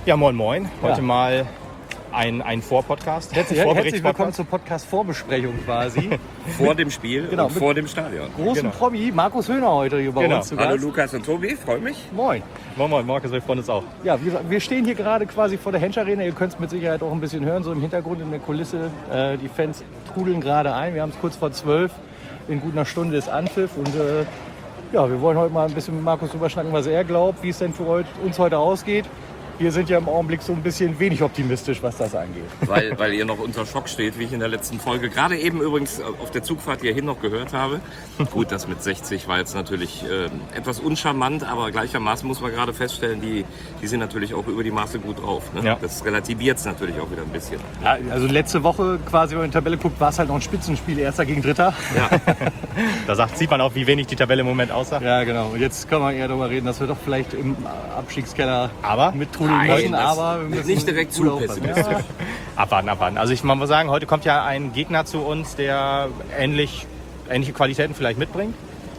Ja, moin moin. Heute mal ein Vorpodcast. Herzlich willkommen zur Podcast-Vorbesprechung quasi. Vor dem Spiel Genau, und vor dem Stadion. Großen Promi, Markus Höhner heute hier bei uns zu Gast. Hallo Lukas und Tobi, freue mich. Moin. Moin moin, Markus, wir freuen uns auch. Ja, wir stehen hier gerade quasi vor der Hensch Arena. Ihr könnt es mit Sicherheit auch ein bisschen hören, so im Hintergrund in der Kulisse. Die Fans trudeln gerade ein. Wir haben es kurz vor 12. In gut einer Stunde ist Anpfiff. Und wir wollen heute mal ein bisschen mit Markus überschnacken, was er glaubt, wie es denn für uns heute ausgeht. Wir sind ja im Augenblick so ein bisschen wenig optimistisch, was das angeht. Weil ihr noch unter Schock steht, wie ich in der letzten Folge, gerade eben übrigens auf der Zugfahrt hierhin noch gehört habe. Gut, das mit 60 war jetzt natürlich etwas uncharmant, aber gleichermaßen muss man gerade feststellen, die sind natürlich auch über die Maße gut drauf. Ne? Ja. Das relativiert es natürlich auch wieder ein bisschen. Ja, also letzte Woche quasi, wenn man in die Tabelle guckt, war es halt noch ein Spitzenspiel, Erster gegen Dritter. Ja. Sieht man auch, wie wenig die Tabelle im Moment aussah. Ja, genau. Und jetzt können wir eher darüber reden, dass wir doch vielleicht im Abstiegskeller mit trudeln müssen. Aber wir müssen nicht direkt zu pessimistisch. Ja. Abwarten. Also man muss sagen, heute kommt ja ein Gegner zu uns, der ähnliche Qualitäten vielleicht mitbringt.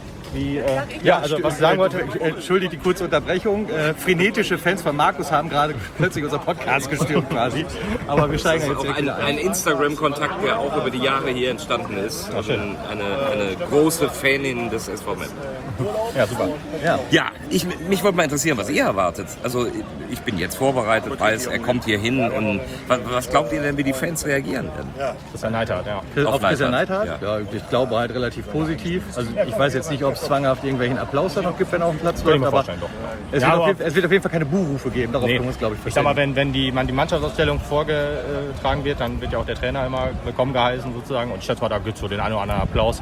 Also was ich sagen wollte, Entschuldigt die kurze Unterbrechung. Frenetische Fans von Markus haben gerade plötzlich unser Podcast gestürmt quasi. Aber wir steigen Das jetzt ist auch direkt wieder ein Instagram-Kontakt, der auch über die Jahre hier entstanden ist. Also eine große Fanin des SV Meppen. ja super. Ja, mich würde mal interessieren, was ihr erwartet. Also ich bin jetzt vorbereitet, weiß, er kommt hier hin. Und was glaubt ihr denn, wie die Fans reagieren werden? Das ist ein Neidhardt, ja. Auf Christian Neidhardt? Ja. Ja, ich glaube halt relativ positiv. Also ich weiß jetzt nicht, ob es zwanghaft irgendwelchen Applaus da noch gibt, wenn er auf dem Platz läuft, aber es wird auf jeden Fall keine Buhrufe geben. Darauf können wir uns, glaube ich, Ich sag mal, verständigen. wenn die Mannschaftsausstellung vorgetragen wird, dann wird ja auch der Trainer immer willkommen geheißen sozusagen. Und ich schätze mal, da gibt es so den einen oder anderen Applaus.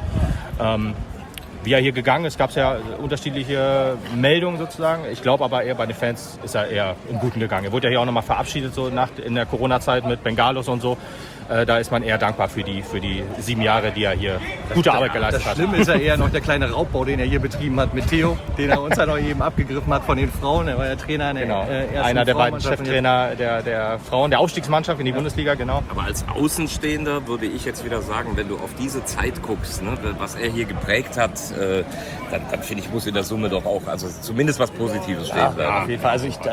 Wie er hier gegangen ist, gab es ja unterschiedliche Meldungen sozusagen. Ich glaube aber eher bei den Fans ist er eher im Guten gegangen. Er wurde ja hier auch nochmal verabschiedet so in der Corona-Zeit mit Bengalos und so. Da ist man eher dankbar für die 7 Jahre, die er hier gute Arbeit geleistet Das hat. Schlimme ist ja eher noch der kleine Raubbau, den er hier betrieben hat mit Theo, den er uns halt auch eben abgegriffen hat von den Frauen. Er war ja Trainer in der ersten Einer der beiden Frauenmannschaft. Cheftrainer der Frauen, der Aufstiegsmannschaft in die Bundesliga, genau. Aber als Außenstehender würde ich jetzt wieder sagen, wenn du auf diese Zeit guckst, ne, was er hier geprägt hat, dann finde ich, muss in der Summe doch auch, also zumindest was Positives stehen bleiben. Auf jeden Fall.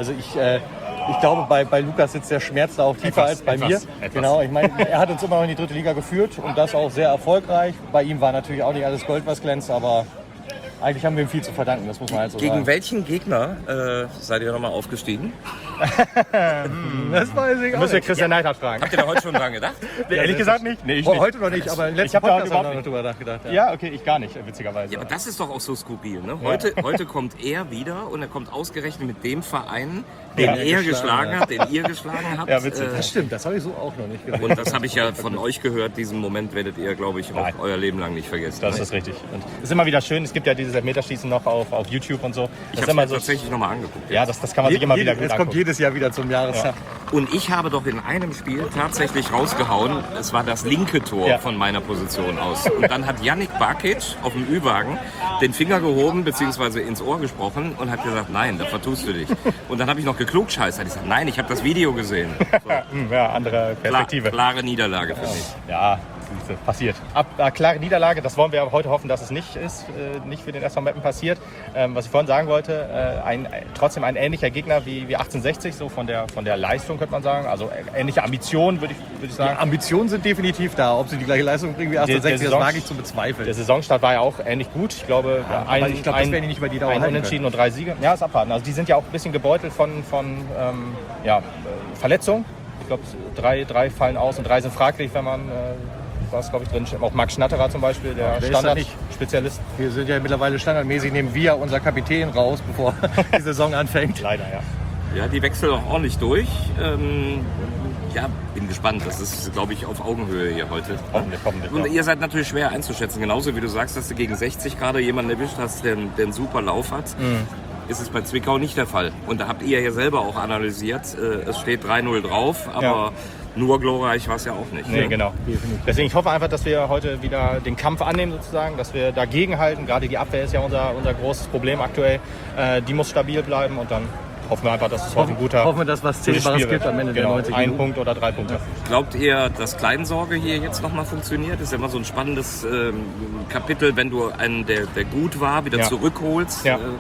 Ich glaube, bei Lukas sitzt der Schmerz da auch tiefer als bei mir. Genau, ich meine, er hat uns immer noch in die 3. Liga geführt und das auch sehr erfolgreich. Bei ihm war natürlich auch nicht alles Gold, was glänzt, aber eigentlich haben wir ihm viel zu verdanken, das muss man halt so Gegen sagen. welchen Gegner seid ihr nochmal aufgestiegen? Das weiß ich auch Müssen wir nicht. Christian Neidhardt fragen. Habt ihr da heute schon dran gedacht? Ehrlich gesagt nicht. Nee, ich nicht. Heute noch nicht, aber im letzten hab da Podcast überhaupt haben wir noch nicht. drüber nachgedacht. Ja, okay, ich gar nicht, witzigerweise. Ja, aber das ist doch auch so skurril. Ne? Heute kommt er wieder und er kommt ausgerechnet mit dem Verein, den er geschlagen hat, den ihr geschlagen habt. Ja, witzig. Das stimmt, das habe ich so auch noch nicht gesehen. Und das habe ich ja von euch gehört. Diesen Moment werdet ihr, glaube ich, auch euer Leben lang nicht vergessen. Das ist richtig. Und es ist immer wieder schön, es gibt ja dieses Elfmeterschießen noch auf YouTube und so. Ich Das ist habe immer mir so. tatsächlich nochmal angeguckt. Ja, das kann man sich immer wieder gut Es kommt angucken. jedes Jahr wieder zum Jahrestag. Und ich habe doch in einem Spiel tatsächlich rausgehauen, es war das linke Tor von meiner Position aus. Und dann hat Yannick Barkic auf dem Ü-Wagen den Finger gehoben bzw. ins Ohr gesprochen und hat gesagt, nein, da vertust du dich. Und dann habe ich noch geklugscheißt. Ich gesagt, nein, ich habe das Video gesehen. So. Ja, andere Perspektive. Klare Niederlage für mich. Ja, passiert. Klare Niederlage, das wollen wir heute hoffen, dass es nicht ist, nicht für den SV Meppen passiert. Was ich vorhin sagen wollte, trotzdem ein ähnlicher Gegner wie 1860, so von der Leistung könnte man sagen. Also ähnliche Ambitionen würde ich Die sagen. Ambitionen sind definitiv da. Ob sie die gleiche Leistung bringen wie 1860, das wage ich zu bezweifeln. Der Saisonstart war ja auch ähnlich gut. Ich glaube, aber ich glaube, das werden die nicht über die Dauer ein halten Unentschieden und 3 Siege. Ja, ist abwarten. Also die sind ja auch ein bisschen gebeutelt von Verletzungen. Ich glaube, 3 fallen aus und 3 sind fraglich, wenn man was, glaube ich, drin steht. Auch Max Schnatterer zum Beispiel, der Standard-Spezialist. Wir sind ja mittlerweile standardmäßig, nehmen wir unser Kapitän raus, bevor die Saison anfängt. Leider, ja. Ja, die wechseln auch ordentlich durch. Bin gespannt. Das ist, glaube ich, auf Augenhöhe hier heute. Hoffentlich, Und ja. ihr seid natürlich schwer einzuschätzen. Genauso wie du sagst, dass du gegen 60 gerade jemanden erwischt hast, der einen super Lauf hat. Ist es bei Zwickau nicht der Fall. Und da habt ihr ja selber auch analysiert. Es steht 3-0 drauf, aber nur glorreich war es ja auch nicht. Nee, ne? genau. Deswegen, ich hoffe einfach, dass wir heute wieder den Kampf annehmen sozusagen, dass wir dagegenhalten. Gerade die Abwehr ist ja unser großes Problem aktuell. Die muss stabil bleiben und dann hoffen wir einfach, dass es heute ein guter Hoffen wir, dass was Zählbares gibt am Ende der 90 Ein Minuten. Punkt oder 3 Punkte. Glaubt ihr, dass Kleinsorge hier jetzt nochmal funktioniert? Ist ja immer so ein spannendes Kapitel, wenn du einen, der gut war, wieder zurückholst. Ja.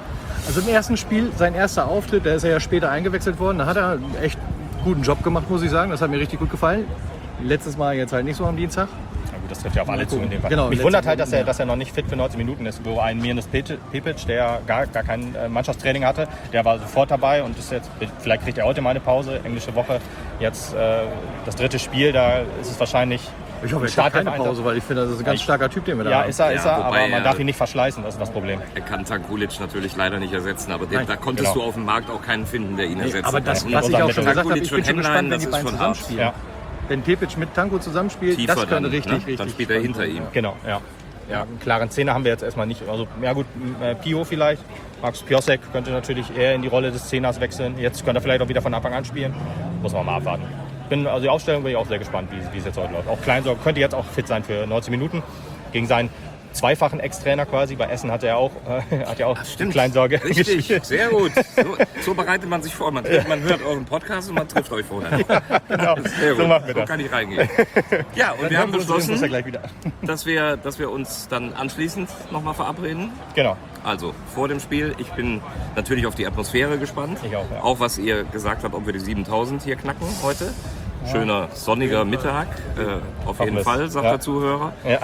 Also im ersten Spiel, sein erster Auftritt, da ist er ja später eingewechselt worden. Da hat er einen echt guten Job gemacht, muss ich sagen. Das hat mir richtig gut gefallen. Letztes Mal jetzt halt nicht so am Dienstag. Ja gut, das trifft ja auf alle zu in dem Fall. Genau, Mich wundert halt, dass er noch nicht fit für 90 Minuten ist. Wo ein Mirnes Pepic, der gar kein Mannschaftstraining hatte, der war sofort dabei und ist jetzt, vielleicht kriegt er heute mal eine Pause, englische Woche. Jetzt das dritte Spiel, da ist es wahrscheinlich... Ich hoffe, er hat keine Pause, weil ich finde, das ist ein ganz starker Typ, den wir da haben. Ja, ist er, aber man darf ihn nicht nicht verschleißen, das ist das Problem. Er kann Tankulic natürlich leider nicht ersetzen, aber da konntest du auf dem Markt auch keinen finden, der ihn ersetzt. Aber das, Und was ich auch schon gesagt habe, Tankulic ich bin und schon gespannt, Henlein, wenn die das ist beiden schon hart. zusammenspielen. Ja. Wenn Pepic mit Tanko zusammenspielt, Tiefer das könnte dann, richtig dann spielt er spannend hinter sein. ihm. Genau, ja. Ja, einen klaren Zehner haben wir jetzt erstmal nicht. Also, ja gut, Pio vielleicht. Markus Piosek könnte natürlich eher in die Rolle des Zehners wechseln. Jetzt könnte er vielleicht auch wieder von Anfang an spielen. Muss man mal abwarten. Also die Aufstellung bin ich auch sehr gespannt, wie es jetzt heute läuft. Auch Kleinsorg könnte jetzt auch fit sein für 90 Minuten. Gegen seinen zweifachen Ex-Trainer quasi. Bei Essen hat er auch Kleinsorge Richtig, gespielt. sehr gut. So bereitet man sich vor. Man hört euren Podcast und man trifft euch vorher. Ja, genau. Sehr gut. So machen wir das. kann ich reingehen. Ja, und wir haben Muss beschlossen, er gleich wieder. dass wir uns dann anschließend nochmal verabreden. Genau. Also vor dem Spiel, ich bin natürlich auf die Atmosphäre gespannt. Ich auch, ja. Auch was ihr gesagt habt, ob wir die 7000 hier knacken heute. Schöner sonniger Mittag, auf jeden wir's. Fall, sagt Ja. der Zuhörer. Ja.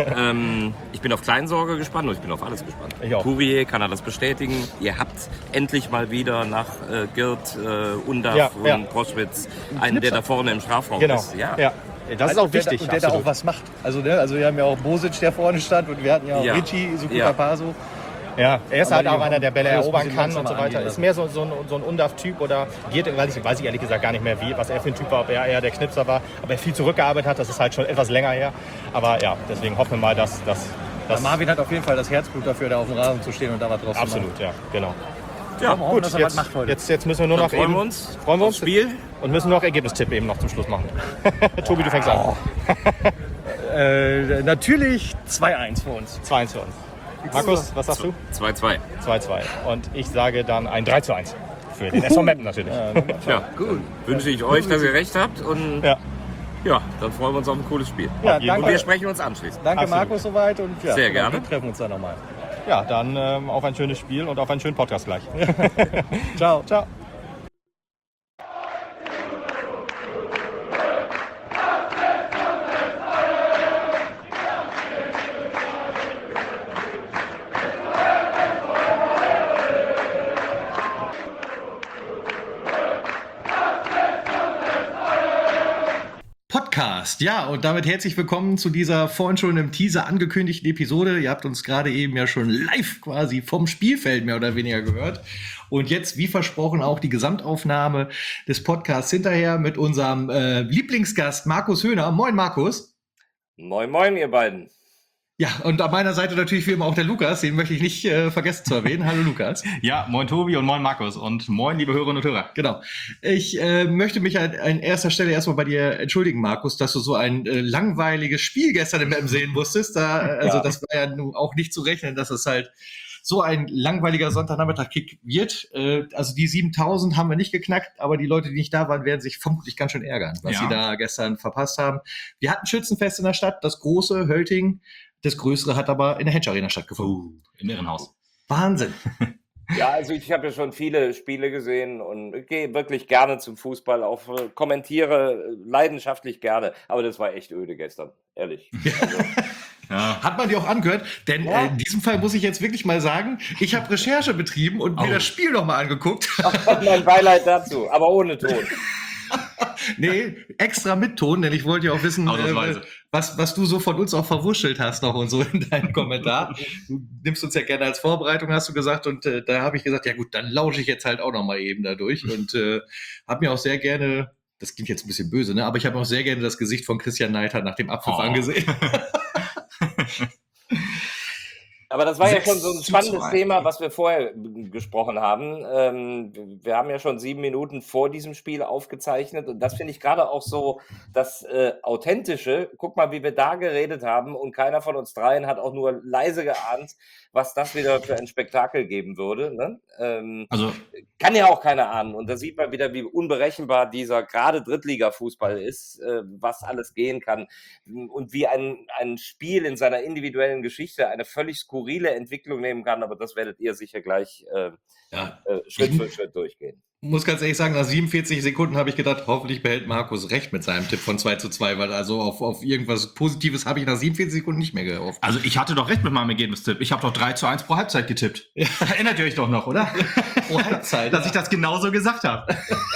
Ich bin auf Kleinsorge gespannt und ich bin auf alles gespannt. Ich auch. Courier kann er das bestätigen. Ihr habt endlich mal wieder nach Girt, Undav Ja, und ja. Proschwitz einen, der da vorne im Strafraum Genau. ist. Ja. Ja. Das ist auch wichtig. Und der da auch was macht. Also wir haben ja auch Bosic, der vorne stand, und wir hatten ja auch Ja. Richie, Sukuta Ja. Paso. Ja, er ist Aber halt die auch einer, der Bälle alles ein erobern bisschen kann und so langsamer weiter. angehen Ist mehr so ein Undav-Typ oder weiß ich ehrlich gesagt gar nicht mehr, was er für ein Typ war, ob er eher der Knipser war, ob er viel zurückgearbeitet hat, das ist halt schon etwas länger her. Aber ja, deswegen hoffen wir mal, dass Marvin hat auf jeden Fall das Herzblut dafür, da auf dem Rasen zu stehen und da was draus zu machen. absolut, ja, genau. Ja, hoffen, Gut, dass er was macht heute. jetzt müssen wir nur Dann noch freuen eben, wir uns freuen wir aufs uns Spiel. und müssen noch Ergebnistipp eben noch zum Schluss machen. Tobi, du fängst an. Natürlich 2-1 für uns. 2-1 für uns. Markus, was sagst du? 2-2. 2-2. Und ich sage dann ein 3-1 für den SV Meppen natürlich. Ja, gut. Wünsche ich euch, dass ihr recht habt und Ja. ja, dann freuen wir uns auf ein cooles Spiel. Ja, Auf jeden danke. Und wir sprechen uns anschließend. Danke Absolut. Markus soweit und ja, Sehr genau, gerne. wir treffen uns dann nochmal. Ja, dann auf ein schönes Spiel und auf einen schönen Podcast gleich. Ciao. Ciao. Podcast. Ja, und damit herzlich willkommen zu dieser vorhin schon im Teaser angekündigten Episode. Ihr habt uns gerade eben ja schon live quasi vom Spielfeld mehr oder weniger gehört. Und jetzt, wie versprochen, auch die Gesamtaufnahme des Podcasts hinterher mit unserem Lieblingsgast Markus Höhner. Moin, Markus. Moin, moin, ihr beiden. Ja, und an meiner Seite natürlich wie immer auch der Lukas. Den möchte ich nicht vergessen zu erwähnen. Hallo, Lukas. Ja, moin Tobi und moin Markus und moin liebe Hörerinnen und Hörer. Genau. Ich möchte mich an erster Stelle erstmal bei dir entschuldigen, Markus, dass du so ein langweiliges Spiel gestern im M sehen musstest. Das war ja nun auch nicht zu rechnen, dass es halt so ein langweiliger Sonntagnachmittag-Kick wird. Also die 7000 haben wir nicht geknackt, aber die Leute, die nicht da waren, werden sich vermutlich ganz schön ärgern, was sie da gestern verpasst haben. Wir hatten Schützenfest in der Stadt, das große Hölting. Das größere hat aber in der Hedge Arena stattgefunden. Im Irrenhaus. Wahnsinn. Ja, also ich habe ja schon viele Spiele gesehen und gehe wirklich gerne zum Fußball, auch kommentiere leidenschaftlich gerne. Aber das war echt öde gestern, ehrlich. Also, Hat man dir auch angehört? Denn in diesem Fall muss ich jetzt wirklich mal sagen, ich habe Recherche betrieben und mir das Spiel nochmal angeguckt. mein Beileid dazu, aber ohne Ton. Nee, extra mit Ton, denn ich wollte ja auch wissen, was du so von uns auch verwuschelt hast noch und so in deinem Kommentar. Du nimmst uns ja gerne als Vorbereitung, hast du gesagt, und da habe ich gesagt, ja gut, dann lausche ich jetzt halt auch nochmal eben dadurch und habe mir auch sehr gerne, das klingt jetzt ein bisschen böse, ne, aber ich habe auch sehr gerne das Gesicht von Christian Neidhardt nach dem Abpfiff angesehen. Aber das war ja schon so ein spannendes Thema, was wir vorher gesprochen haben. Wir haben ja schon 7 Minuten vor diesem Spiel aufgezeichnet und das finde ich gerade auch so das Authentische. Guck mal, wie wir da geredet haben und keiner von uns dreien hat auch nur leise geahnt, was das wieder für ein Spektakel geben würde. Ne? Also kann ja auch keiner ahnen. Und da sieht man wieder, wie unberechenbar dieser gerade Drittliga-Fußball ist, was alles gehen kann und wie ein Spiel in seiner individuellen Geschichte eine völlig skurrile skurrile Entwicklung nehmen kann, aber das werdet ihr sicher gleich Schritt für Schritt durchgehen. Muss ganz ehrlich sagen, nach 47 Sekunden habe ich gedacht, hoffentlich behält Markus recht mit seinem Tipp von 2:2, weil also auf irgendwas Positives habe ich nach 47 Sekunden nicht mehr gehofft. Also ich hatte doch recht mit meinem Ergebnistipp. Ich habe doch 3:1 pro Halbzeit getippt. Ja. Erinnert ihr euch doch noch, oder? Pro Halbzeit. Dass ich das genauso gesagt habe.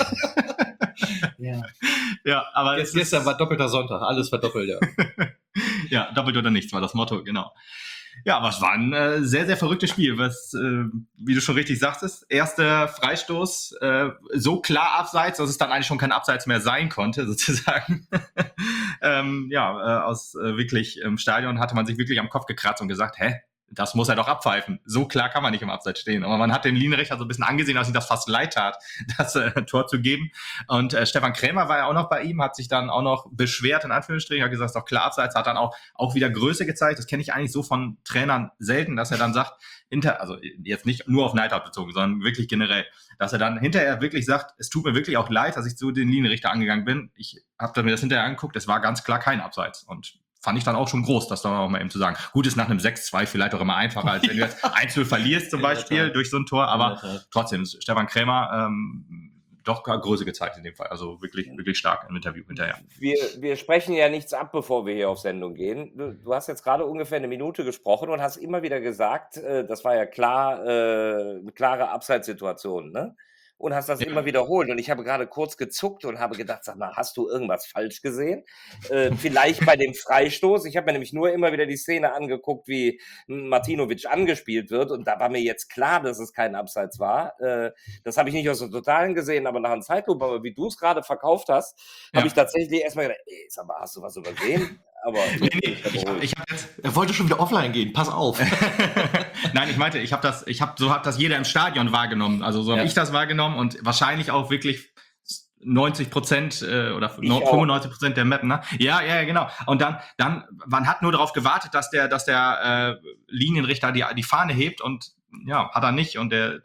Ja, aber gestern war doppelter Sonntag, alles verdoppelt, ja. Ja, doppelt oder nichts war das Motto, genau. Ja, aber es war ein sehr, sehr verrücktes Spiel, was, wie du schon richtig sagtest, erster Freistoß so klar abseits, dass es dann eigentlich schon kein Abseits mehr sein konnte, sozusagen. Aus wirklich im Stadion hatte man sich wirklich am Kopf gekratzt und gesagt, das muss er doch abpfeifen. So klar kann man nicht im Abseits stehen. Aber man hat den Linienrichter so ein bisschen angesehen, dass ihm das fast leid tat, das Tor zu geben. Und Stefan Krämer war ja auch noch bei ihm, hat sich dann auch noch beschwert, in Anführungsstrichen, hat gesagt, doch klar Abseits, hat dann auch wieder Größe gezeigt. Das kenne ich eigentlich so von Trainern selten, dass er dann sagt, also jetzt nicht nur auf Neidhardt bezogen, sondern wirklich generell, dass er dann hinterher wirklich sagt, es tut mir wirklich auch leid, dass ich so den Linienrichter angegangen bin. Ich habe mir das hinterher angeguckt, es war ganz klar kein Abseits. Und fand ich dann auch schon groß, das dann auch mal eben zu sagen. Gut, ist nach einem 6:2 vielleicht auch immer einfacher, als wenn du jetzt 1:0 verlierst zum Beispiel durch so ein Tor, aber trotzdem, Stefan Krämer doch Größe gezeigt in dem Fall, also wirklich, wirklich stark im Interview hinterher. Wir sprechen ja nichts ab, bevor wir hier auf Sendung gehen. Du hast jetzt gerade ungefähr eine Minute gesprochen und hast immer wieder gesagt, das war ja klar, eine klare Abseitssituation, ne? Und hast das immer wiederholt. Und ich habe gerade kurz gezuckt und habe gedacht, sag mal, hast du irgendwas falsch gesehen? Vielleicht bei dem Freistoß. Ich habe mir nämlich nur immer wieder die Szene angeguckt, wie Martinovic angespielt wird. Und da war mir jetzt klar, dass es kein Abseits war. Das habe ich nicht aus der Totalen gesehen, aber nach einem Zeitlupe. Aber wie du es gerade verkauft hast, habe ich tatsächlich erstmal gedacht, sag mal, hast du was übersehen? Aber er wollte schon wieder offline gehen, pass auf. Nein, ich meinte, so hat das jeder im Stadion wahrgenommen. Also so habe ich das wahrgenommen und wahrscheinlich auch wirklich 90% oder 95% der Mappen, ne? Ja, genau. Und dann, man hat nur darauf gewartet, dass der Linienrichter die Fahne hebt und ja, hat er nicht. Und der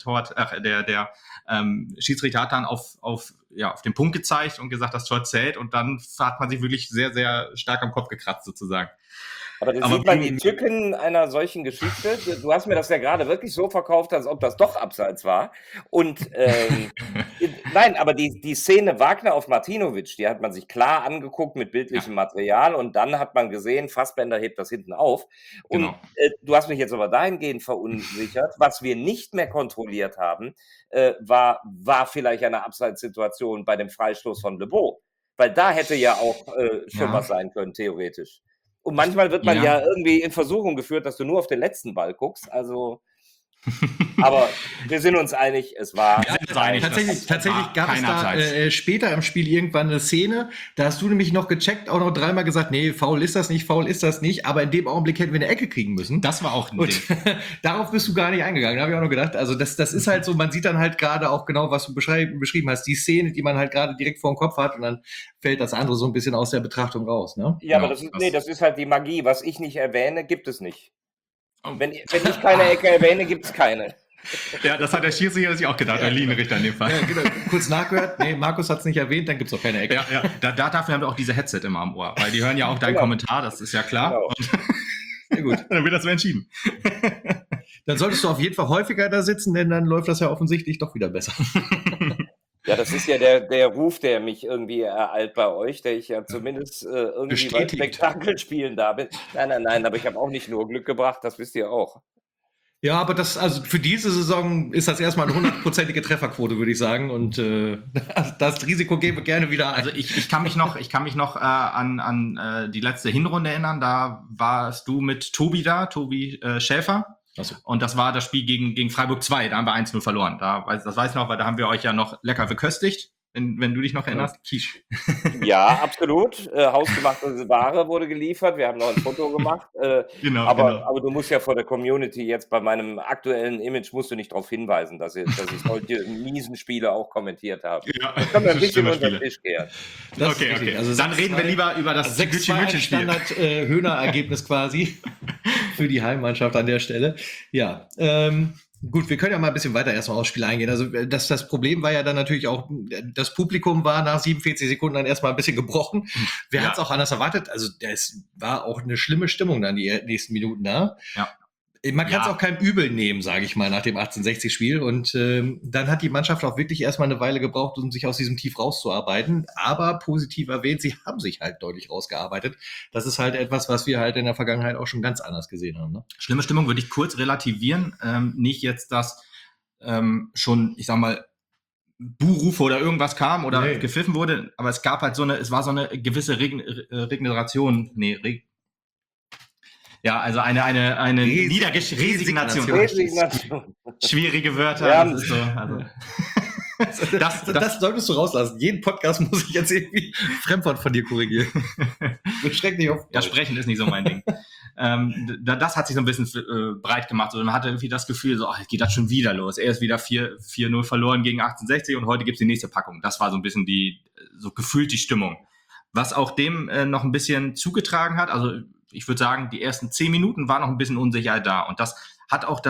Schiedsrichter hat dann auf den Punkt gezeigt und gesagt, das Tor zählt. Und dann hat man sich wirklich sehr, sehr stark am Kopf gekratzt, sozusagen. Aber dann sieht man die Tücken einer solchen Geschichte. Du hast mir das ja gerade wirklich so verkauft, als ob das doch Abseits war. Und nein, aber die Szene Wagner auf Martinovic, die hat man sich klar angeguckt mit bildlichem Material und dann hat man gesehen, Fassbender hebt das hinten auf. Und du hast mich jetzt aber dahingehend verunsichert. Was wir nicht mehr kontrolliert haben, war vielleicht eine Abseitssituation bei dem Freistoß von Le Beau. Weil da hätte ja auch schon was sein können, theoretisch. Und manchmal wird man ja irgendwie in Versuchung geführt, dass du nur auf den letzten Ball guckst. Also, aber wir sind uns einig, es war... Tatsächlich gab es da später im Spiel irgendwann eine Szene, da hast du nämlich noch gecheckt, auch noch dreimal gesagt, nee, faul ist das nicht, aber in dem Augenblick hätten wir eine Ecke kriegen müssen. Das war auch ein Ding. Darauf bist du gar nicht eingegangen, da habe ich auch noch gedacht, also das ist halt so, man sieht dann halt gerade auch genau, was du beschrieben hast, die Szene, die man halt gerade direkt vor dem Kopf hat und dann fällt das andere so ein bisschen aus der Betrachtung raus, ne? Ja, aber das ist halt die Magie, was ich nicht erwähne, gibt es nicht. Wenn ich keine Ecke erwähne, gibt es keine. Ja, das hat der Schiedsrichter sich auch gedacht, der Linienrichter in dem Fall. Ja, genau. Kurz nachgehört, nee, Markus hat es nicht erwähnt, dann gibt es auch keine Ecke. Ja. Dafür haben wir auch diese Headset immer am Ohr, weil die hören ja auch deinen Kommentar, das ist ja klar. Genau. Und sehr gut, dann wird das so entschieden. Dann solltest du auf jeden Fall häufiger da sitzen, denn dann läuft das ja offensichtlich doch wieder besser. Ja, das ist ja der Ruf, der mich irgendwie ereilt bei euch, der ich ja zumindest irgendwie bei Spektakel spielen da bin. Nein, aber ich habe auch nicht nur Glück gebracht, das wisst ihr auch. Ja, aber also für diese Saison ist das erstmal eine 100%ige Trefferquote, würde ich sagen. Und das Risiko geben wir gerne wieder ein. Also ich kann mich noch an die letzte Hinrunde erinnern. Da warst du mit Tobi Schäfer. So. Und das war das Spiel gegen Freiburg 2, da haben wir 1:0 verloren. Das weiß ich noch, weil da haben wir euch ja noch lecker verköstigt, wenn du dich noch erinnerst. Quiche. Ja, absolut. Hausgemachte Ware wurde geliefert, wir haben noch ein Foto gemacht. Genau. Aber du musst ja vor der Community jetzt bei meinem aktuellen Image musst du nicht darauf hinweisen, dass ich solche miesen Spiele auch kommentiert habe. Ja, das können wir ein bisschen unter den Tisch kehren. Okay. Also dann reden wir lieber über das 6-2 Standard-Höhner-Ergebnis quasi für die Heimmannschaft an der Stelle. Ja, gut, wir können ja mal ein bisschen weiter erstmal aufs Spiel eingehen. Also das Problem war ja dann natürlich auch, das Publikum war nach 47 Sekunden dann erstmal ein bisschen gebrochen. Wer hat es auch anders erwartet? Also es war auch eine schlimme Stimmung dann die nächsten Minuten da. Ja. Man kann es auch keinem übel nehmen, sage ich mal, nach dem 1860-Spiel. Und dann hat die Mannschaft auch wirklich erstmal eine Weile gebraucht, um sich aus diesem Tief rauszuarbeiten. Aber positiv erwähnt, sie haben sich halt deutlich rausgearbeitet. Das ist halt etwas, was wir halt in der Vergangenheit auch schon ganz anders gesehen haben. Ne? Schlimme Stimmung würde ich kurz relativieren. Nicht jetzt, dass schon, ich sag mal, Buhrufe oder irgendwas kam oder gepfiffen wurde, aber es gab halt es war so eine gewisse Regeneration, also eine Resignation. Schwierige Wörter. Ja. Das ist so, also. Das solltest du rauslassen. Jeden Podcast muss ich jetzt irgendwie Fremdwort von dir korrigieren. Beschränk dich auf. Ja, sprechen ist nicht so mein Ding. Das hat sich so ein bisschen breit gemacht. Und man hatte irgendwie das Gefühl, so, jetzt geht das schon wieder los. Er ist wieder 4-0 verloren gegen 1860 und heute gibt's die nächste Packung. Das war so ein bisschen so gefühlt die Stimmung. Was auch dem noch ein bisschen zugetragen hat, also ich würde sagen, die ersten 10 Minuten war noch ein bisschen Unsicherheit da. Und das hat auch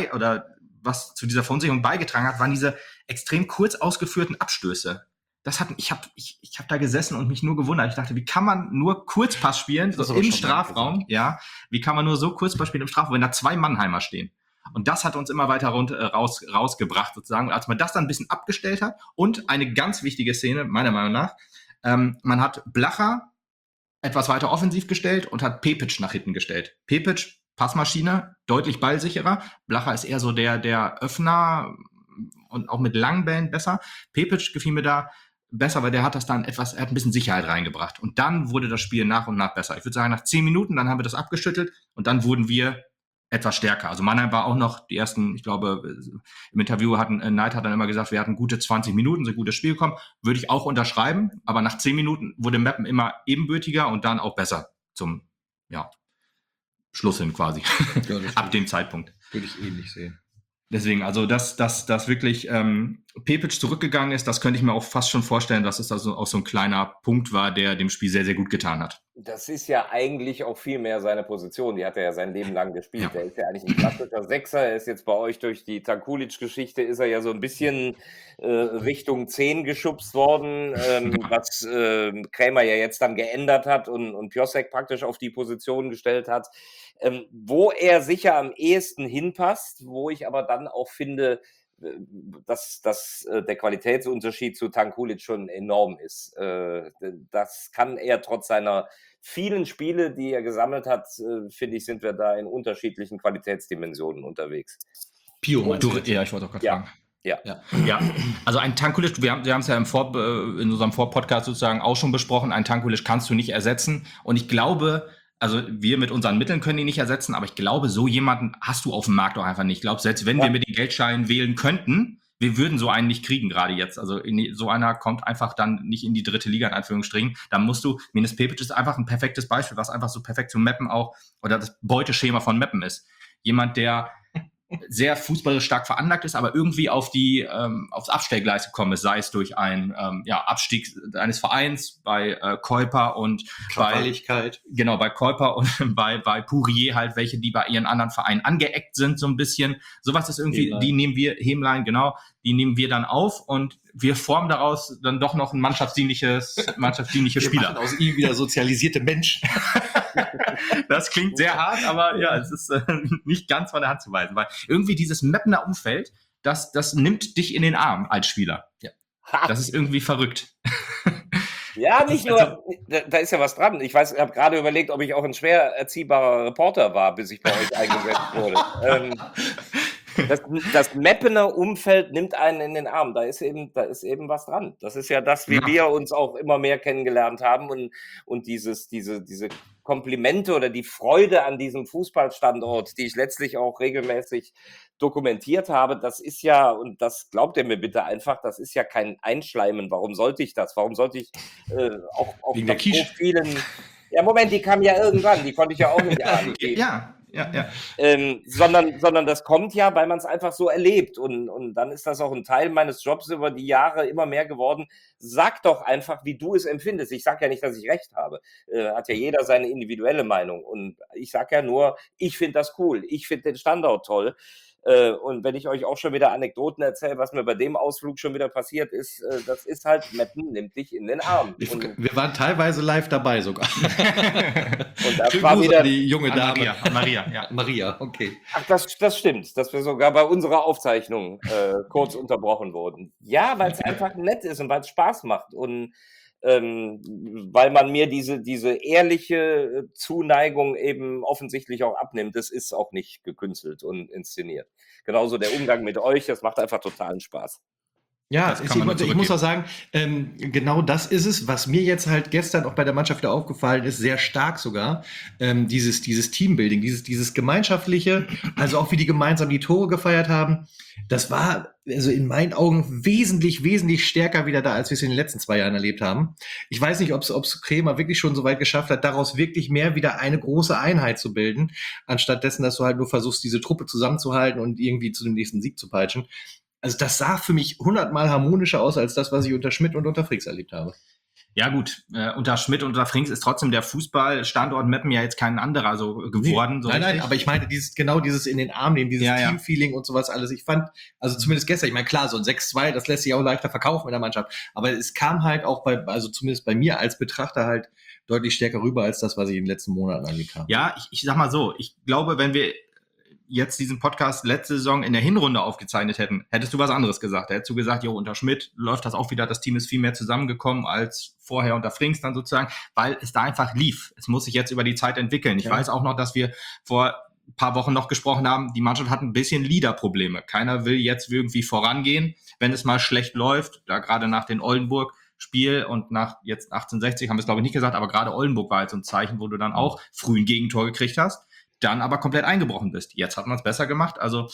was zu dieser Verunsicherung beigetragen hat, waren diese extrem kurz ausgeführten Abstöße. Ich hab da gesessen und mich nur gewundert. Ich dachte, wie kann man nur Kurzpass spielen, so im Strafraum? Ja, wie kann man nur so Kurzpass spielen im Strafraum, wenn da 2 Mannheimer stehen? Und das hat uns immer weiter rausgebracht sozusagen. Und als man das dann ein bisschen abgestellt hat und eine ganz wichtige Szene, meiner Meinung nach, man hat Blacher etwas weiter offensiv gestellt und hat Pepic nach hinten gestellt. Pepic, Passmaschine, deutlich ballsicherer. Blacher ist eher so der Öffner und auch mit langen Bällen besser. Pepic gefiel mir da besser, weil er hat ein bisschen Sicherheit reingebracht. Und dann wurde das Spiel nach und nach besser. Ich würde sagen, nach 10 Minuten, dann haben wir das abgeschüttelt und dann wurden wir etwas stärker. Also Mannheim war auch noch die ersten, ich glaube, im Interview Neid hat dann immer gesagt, wir hatten gute 20 Minuten, so ein gutes Spiel gekommen. Würde ich auch unterschreiben, aber nach 10 Minuten wurde Meppen immer ebenbürtiger und dann auch besser zum Schluss hin quasi. Ja, ab dem Zeitpunkt. Würde ich ähnlich sehen. Deswegen, also dass wirklich Pepic zurückgegangen ist, das könnte ich mir auch fast schon vorstellen, dass es also auch so ein kleiner Punkt war, der dem Spiel sehr, sehr gut getan hat. Das ist ja eigentlich auch viel mehr seine Position. Die hat er ja sein Leben lang gespielt. Ja. Er ist ja eigentlich ein klassischer Sechser. Er ist jetzt bei euch durch die Tankulic-Geschichte ist er ja so ein bisschen Richtung 10 geschubst worden, was Krämer ja jetzt dann geändert hat und Piosek praktisch auf die Position gestellt hat, wo er sicher am ehesten hinpasst, wo ich aber dann auch finde, dass der Qualitätsunterschied zu Tankulic schon enorm ist. Das kann er trotz seiner vielen Spiele, die er gesammelt hat, finde ich, sind wir da in unterschiedlichen Qualitätsdimensionen unterwegs. Ich wollte auch gerade fragen. Ja. Also ein Tankulic, wir haben es ja in unserem Vorpodcast sozusagen auch schon besprochen, ein Tankulic kannst du nicht ersetzen. Und ich glaube, also wir mit unseren Mitteln können ihn nicht ersetzen, aber ich glaube, so jemanden hast du auf dem Markt auch einfach nicht. Ich glaube, selbst wenn wir mit den Geldscheinen wählen könnten, wir würden so einen nicht kriegen gerade jetzt. Also so einer kommt einfach dann nicht in die 3. Liga, in Anführungsstrichen. Da musst du, Minis Pepic ist einfach ein perfektes Beispiel, was einfach so perfekt zu Meppen auch, oder das Beuteschema von Meppen ist. Jemand, der sehr fußballisch stark veranlagt ist, aber irgendwie aufs Abstellgleis gekommen ist, sei es durch einen Abstieg eines Vereins bei Kuiper und bei Kuiper und bei Pourier halt, welche, die bei ihren anderen Vereinen angeeckt sind, so ein bisschen. Sowas ist irgendwie, Hemlein, die nehmen wir dann auf und wir formen daraus dann doch noch ein mannschaftsdienliche Spieler. Wir machen aus ihm wieder sozialisierte Menschen. Das klingt sehr hart, aber ja, es ist nicht ganz von der Hand zu weisen, weil irgendwie dieses Meppener Umfeld, das nimmt dich in den Arm als Spieler. Ja. Das ist irgendwie verrückt. Ja, nicht nur, da ist ja was dran. Ich habe gerade überlegt, ob ich auch ein schwer erziehbarer Reporter war, bis ich bei euch eingesetzt wurde. Das Meppener Umfeld nimmt einen in den Arm. Da ist eben was dran. Das ist ja das, wie wir uns auch immer mehr kennengelernt haben und diese Komplimente oder die Freude an diesem Fußballstandort, die ich letztlich auch regelmäßig dokumentiert habe, das ist ja, und das glaubt ihr mir bitte einfach, das ist ja kein Einschleimen. Warum sollte ich das? Warum sollte ich auch wegen der so vielen... Ja, Moment, die kam ja irgendwann, die konnte ich ja auch nicht ahnen. Ja. Sondern das kommt ja, weil man es einfach so erlebt und dann ist das auch ein Teil meines Jobs über die Jahre immer mehr geworden. Sag doch einfach, wie du es empfindest. Ich sage ja nicht, dass ich recht habe. Hat ja jeder seine individuelle Meinung und ich sage ja nur, ich finde das cool, ich finde den Standort toll. Und wenn ich euch auch schon wieder Anekdoten erzähle, was mir bei dem Ausflug schon wieder passiert ist, das ist halt, Meppen nimmt dich in den Arm. Wir waren teilweise live dabei sogar. Und das war wieder die junge Dame. Maria, ja. Maria, okay. Ach, das stimmt, dass wir sogar bei unserer Aufzeichnung kurz unterbrochen wurden. Ja, weil es einfach nett ist und weil es Spaß macht und weil man mir diese ehrliche Zuneigung eben offensichtlich auch abnimmt. Das ist auch nicht gekünstelt und inszeniert. Genauso der Umgang mit euch, das macht einfach totalen Spaß. Ja, ich muss auch sagen, genau das ist es, was mir jetzt halt gestern auch bei der Mannschaft wieder aufgefallen ist, sehr stark sogar, dieses Teambuilding, dieses Gemeinschaftliche, also auch wie die gemeinsam die Tore gefeiert haben, das war also in meinen Augen wesentlich stärker wieder da, als wir es in den letzten 2 Jahren erlebt haben. Ich weiß nicht, ob es Kremer wirklich schon so weit geschafft hat, daraus wirklich mehr wieder eine große Einheit zu bilden, anstatt dessen, dass du halt nur versuchst, diese Truppe zusammenzuhalten und irgendwie zu dem nächsten Sieg zu peitschen. Also das sah für mich 100-mal harmonischer aus als das, was ich unter Schmidt und unter Frings erlebt habe. Ja gut, unter Schmidt und unter Frings ist trotzdem der Fußballstandort Meppen ja jetzt kein anderer so geworden. Nee, nein, aber ich meine dieses in den Arm nehmen, dieses Teamfeeling und sowas alles. Ich fand, also zumindest gestern, ich meine klar, so ein 6-2, das lässt sich auch leichter verkaufen in der Mannschaft. Aber es kam halt auch also zumindest bei mir als Betrachter halt deutlich stärker rüber als das, was ich in den letzten Monaten erlebt habe. Ja, ich sag mal so, ich glaube, wenn wir jetzt diesen Podcast letzte Saison in der Hinrunde aufgezeichnet hätten, hättest du was anderes gesagt. Da hättest du gesagt, unter Schmidt läuft das auch wieder, das Team ist viel mehr zusammengekommen als vorher unter Frings dann sozusagen, weil es da einfach lief. Es muss sich jetzt über die Zeit entwickeln. Ich weiß auch noch, dass wir vor ein paar Wochen noch gesprochen haben, die Mannschaft hat ein bisschen Leaderprobleme. Keiner will jetzt irgendwie vorangehen, wenn es mal schlecht läuft, da gerade nach den Oldenburg-Spiel und nach jetzt 1860 haben wir es glaube ich nicht gesagt, aber gerade Oldenburg war jetzt so ein Zeichen, wo du dann auch früh ein Gegentor gekriegt hast, dann aber komplett eingebrochen bist. Jetzt hat man es besser gemacht, also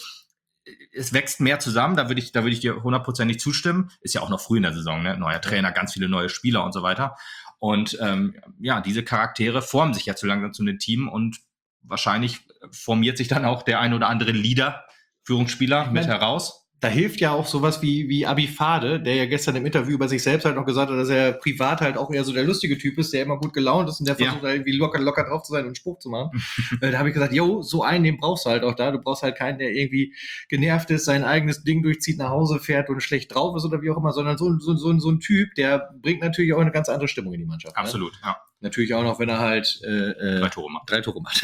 es wächst mehr zusammen, da würde ich dir 100% zustimmen. Ist ja auch noch früh in der Saison, ne? Neuer Trainer, ganz viele neue Spieler und so weiter. Und diese Charaktere formen sich jetzt so langsam zu einem Team und wahrscheinlich formiert sich dann auch der ein oder andere Leader, Führungsspieler mit heraus. Da hilft ja auch sowas wie Abifade, der ja gestern im Interview über sich selbst halt noch gesagt hat, dass er privat halt auch eher so der lustige Typ ist, der immer gut gelaunt ist und der versucht halt irgendwie locker drauf zu sein und einen Spruch zu machen. Da habe ich gesagt, so einen, den brauchst du halt auch da. Du brauchst halt keinen, der irgendwie genervt ist, sein eigenes Ding durchzieht, nach Hause fährt und schlecht drauf ist oder wie auch immer, sondern so ein Typ, der bringt natürlich auch eine ganz andere Stimmung in die Mannschaft. Absolut, ne? Ja. Natürlich auch noch, wenn er halt 3 Tore macht.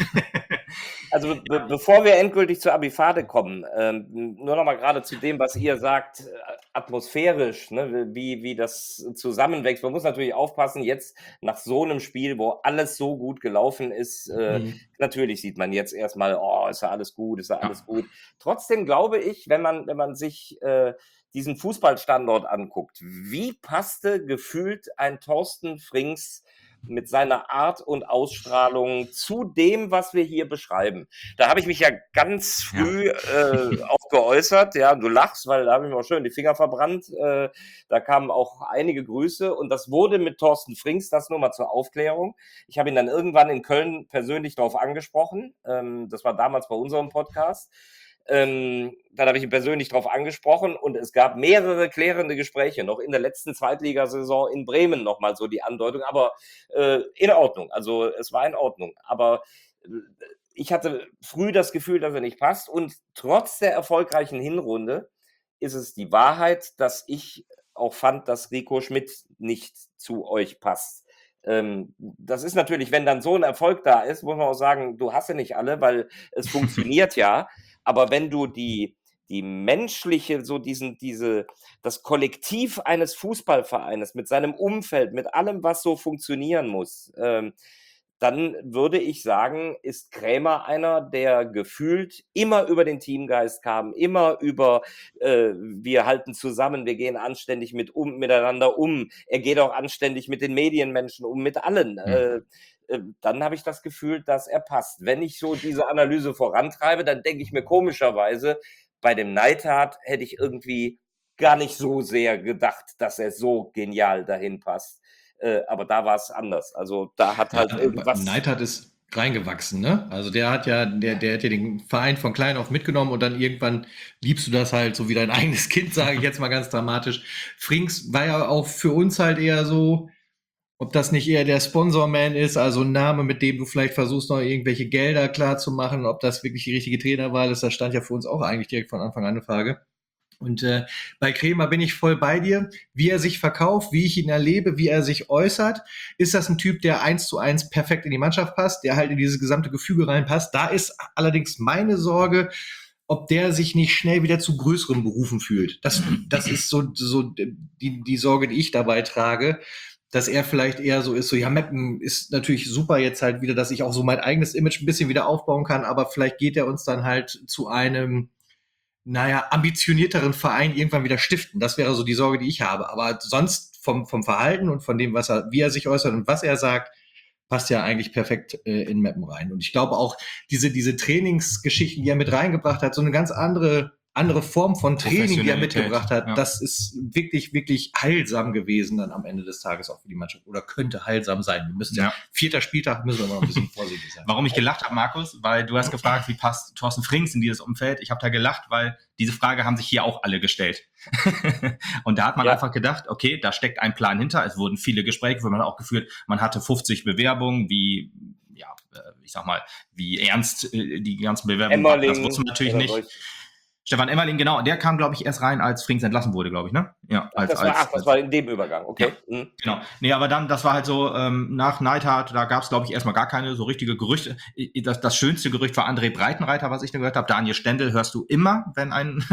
Also bevor wir endgültig zu Abifade kommen, nur noch mal gerade zu dem, was ihr sagt, atmosphärisch, ne, wie das zusammenwächst. Man muss natürlich aufpassen, jetzt nach so einem Spiel, wo alles so gut gelaufen ist, natürlich sieht man jetzt erstmal, ist ja alles gut. Trotzdem glaube ich, wenn man sich diesen Fußballstandort anguckt, wie passte gefühlt ein Thorsten Frings mit seiner Art und Ausstrahlung zu dem, was wir hier beschreiben. Da habe ich mich ja ganz früh auch geäußert. Ja, du lachst, weil da habe ich mir auch schön die Finger verbrannt. Da kamen auch einige Grüße und das wurde mit Thorsten Frings, das nur mal zur Aufklärung. Ich habe ihn dann irgendwann in Köln persönlich darauf angesprochen. Das war damals bei unserem Podcast. Dann habe ich ihn persönlich darauf angesprochen und es gab mehrere klärende Gespräche, noch in der letzten Zweitligasaison in Bremen nochmal so die Andeutung, aber in Ordnung, also es war in Ordnung, aber ich hatte früh das Gefühl, dass er nicht passt und trotz der erfolgreichen Hinrunde ist es die Wahrheit, dass ich auch fand, dass Rico Schmidt nicht zu euch passt. Das ist natürlich, wenn dann so ein Erfolg da ist, muss man auch sagen, du hast ja nicht alle, weil es funktioniert ja. Aber wenn du die menschliche, so das Kollektiv eines Fußballvereines mit seinem Umfeld, mit allem, was so funktionieren muss, dann würde ich sagen, ist Krämer einer, der gefühlt immer über den Teamgeist kam, immer über wir halten zusammen, wir gehen anständig miteinander um. Er geht auch anständig mit den Medienmenschen um, mit allen. Dann habe ich das Gefühl, dass er passt. Wenn ich so diese Analyse vorantreibe, dann denke ich mir komischerweise, bei dem Neidhardt hätte ich irgendwie gar nicht so sehr gedacht, dass er so genial dahin passt. Aber da war es anders. Also da hat halt irgendwas... Neidhardt ist reingewachsen, ne? Also der hat ja den Verein von klein auf mitgenommen und dann irgendwann liebst du das halt so wie dein eigenes Kind, sage ich jetzt mal ganz dramatisch. Frings war ja auch für uns halt eher so... Ob das nicht eher der Sponsorman ist, also ein Name, mit dem du vielleicht versuchst, noch irgendwelche Gelder klar zu machen, ob das wirklich die richtige Trainerwahl ist, das stand ja für uns auch eigentlich direkt von Anfang an eine Frage. Und bei Kremer bin ich voll bei dir. Wie er sich verkauft, wie ich ihn erlebe, wie er sich äußert. Ist das ein Typ, der 1:1 perfekt in die Mannschaft passt, der halt in dieses gesamte Gefüge reinpasst? Da ist allerdings meine Sorge, ob der sich nicht schnell wieder zu größeren Berufen fühlt. Das ist so die Sorge, die ich dabei trage, dass er vielleicht eher so ist, so, ja, Meppen ist natürlich super jetzt halt wieder, dass ich auch so mein eigenes Image ein bisschen wieder aufbauen kann, aber vielleicht geht er uns dann halt zu einem, naja, ambitionierteren Verein irgendwann wieder stiften. Das wäre so die Sorge, die ich habe. Aber sonst vom Verhalten und von dem, wie er sich äußert und was er sagt, passt ja eigentlich perfekt in Meppen rein. Und ich glaube auch, diese Trainingsgeschichten, die er mit reingebracht hat, so eine ganz andere Form von Training, die er mitgebracht hat, das ist wirklich, wirklich heilsam gewesen dann am Ende des Tages auch für die Mannschaft. Oder könnte heilsam sein. Wir müssen 4. Spieltag, müssen wir mal ein bisschen vorsichtig sein. Warum ich gelacht habe, Markus, weil du hast gefragt, wie passt Thorsten Frings in dieses Umfeld. Ich habe da gelacht, weil diese Frage haben sich hier auch alle gestellt. Und da hat man einfach gedacht, okay, da steckt ein Plan hinter. Es wurden viele Gespräche, wo man auch geführt, man hatte 50 Bewerbungen, wie ernst die ganzen Bewerbungen waren. Das wusste man natürlich nicht. Stefan Emmerling, genau, der kam, glaube ich, erst rein, als Frings entlassen wurde, glaube ich, ne? Ja, das war in dem Übergang, okay. Ja, genau. Nee, aber dann, das war halt so, nach Neidhardt, da gab es, glaube ich, erstmal gar keine so richtige Gerüchte. Das schönste Gerücht war André Breitenreiter, was ich da gehört habe. Daniel Stendel hörst du immer, wenn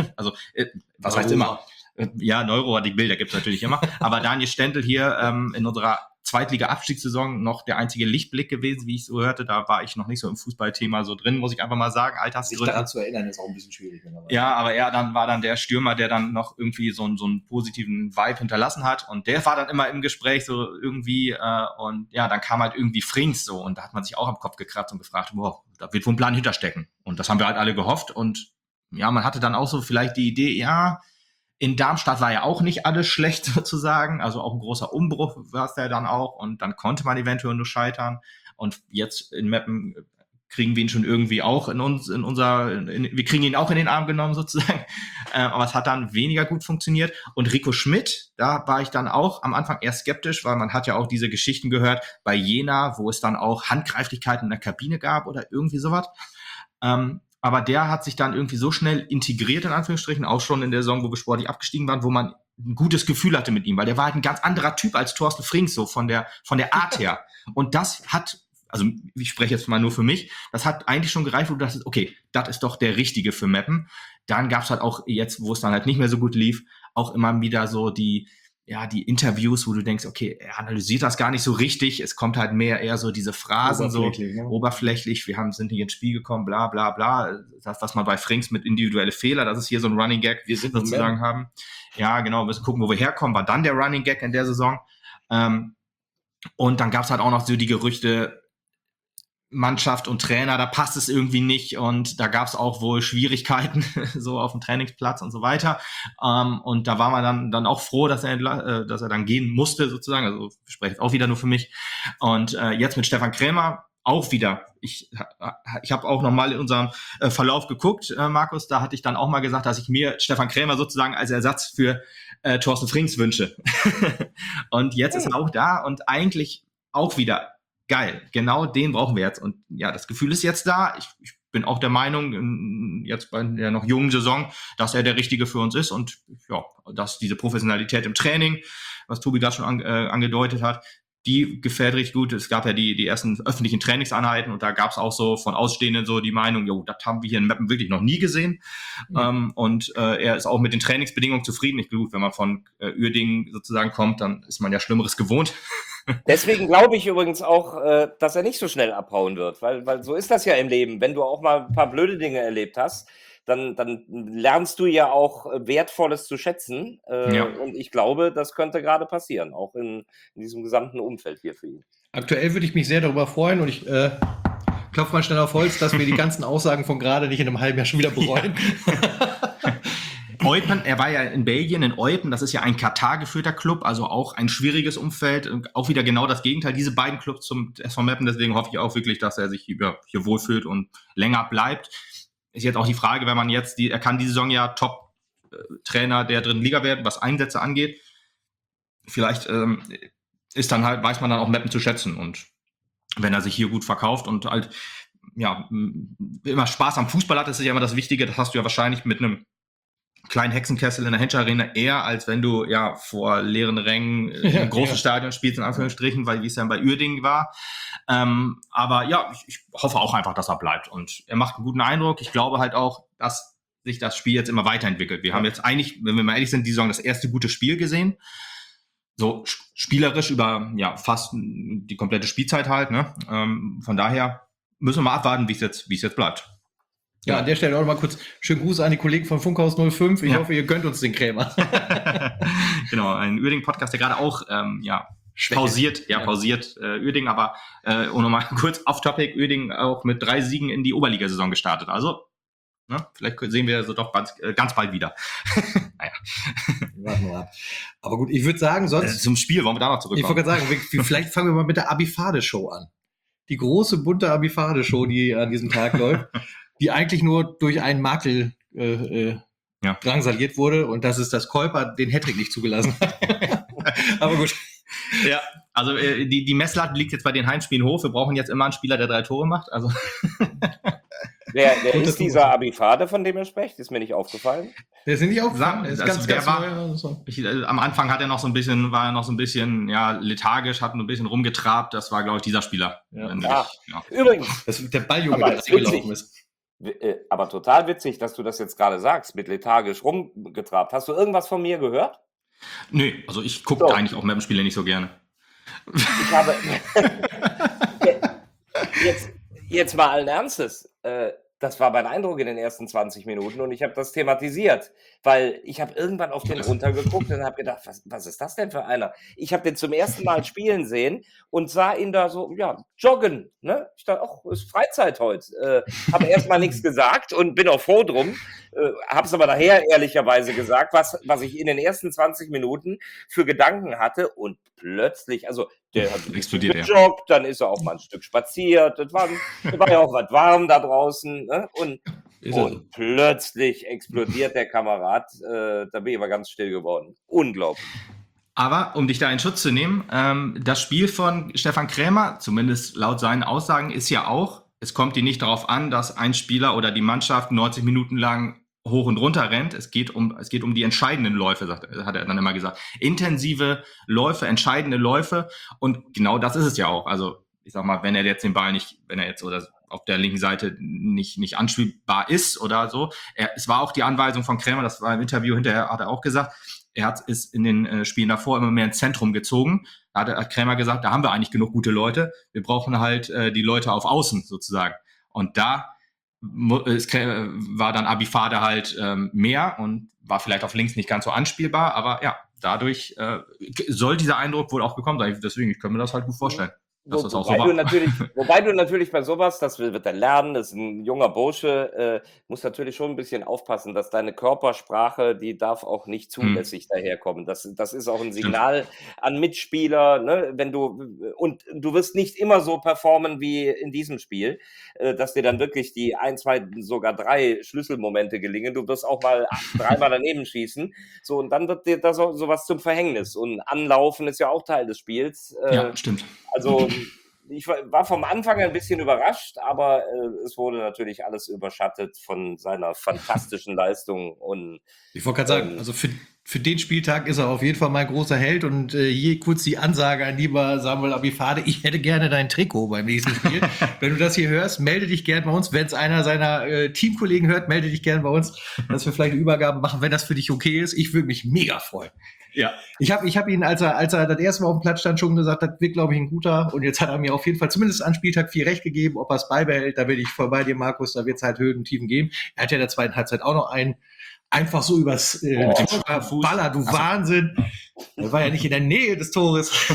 was heißt immer? Ja, Neuro, die Bilder gibt's natürlich immer. Aber Daniel Stendel hier in unserer Zweitliga-Abstiegssaison noch der einzige Lichtblick gewesen, wie ich so hörte. Da war ich noch nicht so im Fußballthema so drin, muss ich einfach mal sagen. Sich daran zu erinnern, ist auch ein bisschen schwierig. Ja, aber er war dann der Stürmer, der dann noch irgendwie so einen positiven Vibe hinterlassen hat. Und der war dann immer im Gespräch so irgendwie. Und ja, dann kam halt irgendwie Frings so. Und da hat man sich auch am Kopf gekratzt und gefragt, wow, da wird wohl ein Plan hinterstecken. Und das haben wir halt alle gehofft. Und ja, man hatte dann auch so vielleicht die Idee, ja, in Darmstadt war ja auch nicht alles schlecht sozusagen, also auch ein großer Umbruch war es ja dann auch und dann konnte man eventuell nur scheitern und jetzt in Meppen kriegen wir ihn schon irgendwie auch wir kriegen ihn auch in den Arm genommen sozusagen, aber es hat dann weniger gut funktioniert und Rico Schmidt, da war ich dann auch am Anfang eher skeptisch, weil man hat ja auch diese Geschichten gehört bei Jena, wo es dann auch Handgreiflichkeiten in der Kabine gab oder irgendwie sowas. Aber der hat sich dann irgendwie so schnell integriert, in Anführungsstrichen, auch schon in der Saison, wo wir sportlich abgestiegen waren, wo man ein gutes Gefühl hatte mit ihm, weil der war halt ein ganz anderer Typ als Thorsten Frings, so von der Art her. Und das hat, also ich spreche jetzt mal nur für mich, das hat eigentlich schon gereicht, wo du dachtest, okay, das ist doch der Richtige für Meppen. Dann gab's halt auch jetzt, wo es dann halt nicht mehr so gut lief, auch immer wieder so die Interviews, wo du denkst, okay, er analysiert das gar nicht so richtig, es kommt halt eher so diese Phrasen oberflächlich, wir sind hier ins Spiel gekommen, bla bla bla, das, was man bei Frings mit individuelle Fehler, das ist hier so ein Running Gag, wir sind sozusagen haben. Ja, genau, wir müssen gucken, wo wir herkommen, war dann der Running Gag in der Saison. Und dann gab's halt auch noch so die Gerüchte, Mannschaft und Trainer, da passt es irgendwie nicht und da gab es auch wohl Schwierigkeiten so auf dem Trainingsplatz und so weiter und da war man dann auch froh, dass er dann gehen musste sozusagen, also ich spreche jetzt auch wieder nur für mich und jetzt mit Stefan Krämer auch wieder, ich habe auch nochmal in unserem Verlauf geguckt, Markus, da hatte ich dann auch mal gesagt, dass ich mir Stefan Krämer sozusagen als Ersatz für Thorsten Frings wünsche und jetzt ist er auch da und eigentlich auch wieder geil, genau den brauchen wir jetzt. Und ja, das Gefühl ist jetzt da. Ich bin auch der Meinung, jetzt bei der noch jungen Saison, dass er der Richtige für uns ist und ja, dass diese Professionalität im Training, was Tobi gerade schon angedeutet hat, die gefällt richtig gut. Es gab ja die ersten öffentlichen Trainingseinheiten und da gab es auch so von Ausstehenden so die Meinung, jo, das haben wir hier in Meppen wirklich noch nie gesehen. Und er ist auch mit den Trainingsbedingungen zufrieden. Ich glaube, wenn man von Uerdingen sozusagen kommt, dann ist man ja Schlimmeres gewohnt. Deswegen glaube ich übrigens auch, dass er nicht so schnell abhauen wird, weil so ist das ja im Leben. Wenn du auch mal ein paar blöde Dinge erlebt hast, dann lernst du ja auch Wertvolles zu schätzen. Und ich glaube, das könnte gerade passieren, auch in diesem gesamten Umfeld hier für ihn. Aktuell würde ich mich sehr darüber freuen und ich klopfe mal schnell auf Holz, dass wir die ganzen Aussagen von gerade nicht in einem halben Jahr schon wieder bereuen. Eupen, er war ja in Belgien, in Eupen, das ist ja ein Katar geführter Club, also auch ein schwieriges Umfeld, auch wieder genau das Gegenteil, diese beiden Clubs zum SV Meppen, deswegen hoffe ich auch wirklich, dass er sich hier wohlfühlt und länger bleibt. Ist jetzt auch die Frage, wenn man jetzt, er kann diese Saison ja Top-Trainer der dritten Liga werden, was Einsätze angeht. Vielleicht ist dann halt, weiß man dann auch Meppen zu schätzen. Und wenn er sich hier gut verkauft und halt, ja, immer Spaß am Fußball hat, das ist ja immer das Wichtige. Das hast du ja wahrscheinlich mit einem kleinen Hexenkessel in der Henscher Arena eher, als wenn du ja vor leeren Rängen in einem großen Stadion spielst, in Anführungsstrichen, weil wie es dann bei Uerdingen war. Aber ja, ich hoffe auch einfach, dass er bleibt. Und er macht einen guten Eindruck. Ich glaube halt auch, dass sich das Spiel jetzt immer weiterentwickelt. Wir haben jetzt eigentlich, wenn wir mal ehrlich sind, die Saison das erste gute Spiel gesehen. So spielerisch über ja fast die komplette Spielzeit halt. Ne? Von daher müssen wir mal abwarten, wie es jetzt bleibt. Ja, an der Stelle auch noch mal kurz schönen Gruß an die Kollegen von Funkhaus 05. Ich hoffe, ihr gönnt uns den Krämer. Genau, ein Uerdingen-Podcast, der gerade auch pausiert Uerdingen, aber um nochmal kurz off-topic, Uerdingen auch mit 3 Siegen in die Oberligasaison gestartet. Also, ne, vielleicht sehen wir so doch ganz bald wieder. Naja. Warten wir ab. Aber gut, ich würde sagen, sonst... Zum Spiel wollen wir da noch Ich zurückkommen. wollte gerade sagen, vielleicht fangen wir mal mit der Abifade-Show an. Die große, bunte Abifade-Show, die an diesem Tag läuft, die eigentlich nur durch einen Makel drangsaliert wurde, und das ist, dass Kolper den Hattrick nicht zugelassen hat. Aber gut. Ja, also die Messlatte liegt jetzt bei den Heimspielen hoch. Wir brauchen jetzt immer einen Spieler, der 3 Tore macht. Also Wer ist dieser Abifade, von dem ihr sprecht? Ist mir nicht aufgefallen. Der ist nicht aufgefallen. Am Anfang hat er noch so ein bisschen, war er noch so ein bisschen lethargisch, hat ein bisschen rumgetrabt. Das war, glaube ich, dieser Spieler. Ja. Übrigens, das ist der Balljunge, der reingelaufen ist. Aber total witzig, dass du das jetzt gerade sagst, mit lethargisch rumgetrabt. Hast du irgendwas von mir gehört? Nö, also ich gucke eigentlich auch Mappenspiele nicht so gerne. Ich habe jetzt mal allen Ernstes. Das war mein Eindruck in den ersten 20 Minuten und ich habe das thematisiert, weil ich habe irgendwann auf den runtergeguckt und habe gedacht, was ist das denn für einer? Ich habe den zum ersten Mal spielen sehen und sah ihn da so, joggen. Ne? Ich dachte, ist Freizeit heute. Habe erstmal nichts gesagt und bin auch froh drum. Habe es aber nachher ehrlicherweise gesagt, was ich in den ersten 20 Minuten für Gedanken hatte und plötzlich, also der hat explodiert, gejoggt, dann ist er auch mal ein Stück spaziert, das war ja auch was warm da draußen, ne? Und plötzlich explodiert der Kamerad, da bin ich aber ganz still geworden. Unglaublich. Aber um dich da in Schutz zu nehmen, das Spiel von Stefan Krämer, zumindest laut seinen Aussagen, ist ja auch, es kommt dir nicht darauf an, dass ein Spieler oder die Mannschaft 90 Minuten lang hoch und runter rennt. Es geht um die entscheidenden Läufe, hat er dann immer gesagt. Intensive Läufe, entscheidende Läufe. Und genau das ist es ja auch. Also, ich sag mal, wenn er jetzt den Ball nicht, wenn er jetzt oder auf der linken Seite nicht anspielbar ist oder so. Es war auch die Anweisung von Krämer, das war im Interview hinterher, hat er auch gesagt, ist in den Spielen davor immer mehr ins Zentrum gezogen. Da hat Krämer gesagt, da haben wir eigentlich genug gute Leute. Wir brauchen halt die Leute auf Außen sozusagen. Und da war dann Abifade halt mehr und war vielleicht auf links nicht ganz so anspielbar, aber ja, dadurch soll dieser Eindruck wohl auch gekommen sein. Deswegen, ich kann mir das halt gut vorstellen. Wobei du natürlich bei sowas, das wird er lernen, das ist ein junger Bursche, muss natürlich schon ein bisschen aufpassen, dass deine Körpersprache, die darf auch nicht zulässig daherkommen. Das ist auch ein Signal an Mitspieler, ne? Und du wirst nicht immer so performen wie in diesem Spiel, dass dir dann wirklich die 1, 2, sogar 3 Schlüsselmomente gelingen. Du wirst auch mal 3-mal daneben schießen. So, und dann wird dir da sowas zum Verhängnis. Und Anlaufen ist ja auch Teil des Spiels. Ja, stimmt. Also ich war vom Anfang ein bisschen überrascht, aber es wurde natürlich alles überschattet von seiner fantastischen Leistung. Und ich wollte gerade sagen, also für den Spieltag ist er auf jeden Fall mein großer Held. Und hier kurz die Ansage an lieber Samuel Abifade, ich hätte gerne dein Trikot beim nächsten Spiel. Wenn du das hier hörst, melde dich gerne bei uns. Wenn es einer seiner Teamkollegen hört, melde dich gerne bei uns, dass wir vielleicht eine Übergabe machen, wenn das für dich okay ist. Ich würde mich mega freuen. Ja. Ich hab ihn, als er das erste Mal auf dem Platz stand, schon gesagt, das wird, glaube ich, ein guter. Und jetzt hat er mir auf jeden Fall zumindest an Spieltag 4 recht gegeben. Ob er es beibehält, da bin ich voll bei dir, Markus. Da wird es halt Höhen und Tiefen geben. Er hat ja in der zweiten Halbzeit auch noch einen einfach so übers Baller, du Wahnsinn. Er war ja nicht in der Nähe des Tores.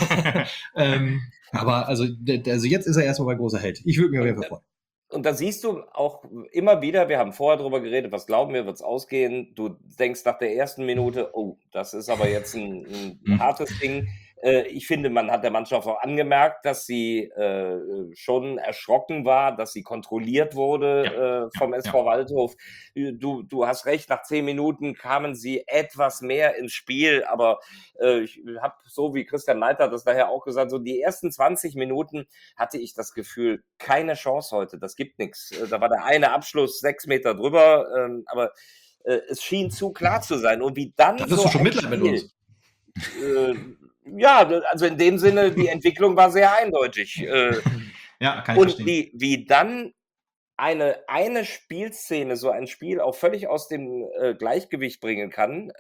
Aber also jetzt ist er erstmal mein großer Held. Ich würde mich auf jeden Fall freuen. Und da siehst du auch immer wieder, wir haben vorher drüber geredet, was glauben wir, wird es ausgehen? Du denkst nach der ersten Minute, das ist aber jetzt ein hartes Ding. Ich finde, man hat der Mannschaft auch angemerkt, dass sie schon erschrocken war, dass sie kontrolliert wurde vom SV Waldhof. Du hast recht, nach 10 Minuten kamen sie etwas mehr ins Spiel, aber ich habe, so wie Christian Neiter das daher auch gesagt, so die ersten 20 Minuten hatte ich das Gefühl, keine Chance heute, das gibt nichts. Da war der eine Abschluss 6 Meter drüber, aber es schien zu klar zu sein. Und wie dann Da hast du schon Mitleid mit uns. Ja, also in dem Sinne, die Entwicklung war sehr eindeutig. Ja, kann ich Und verstehen. wie dann eine Spielszene so ein Spiel auch völlig aus dem Gleichgewicht bringen kann,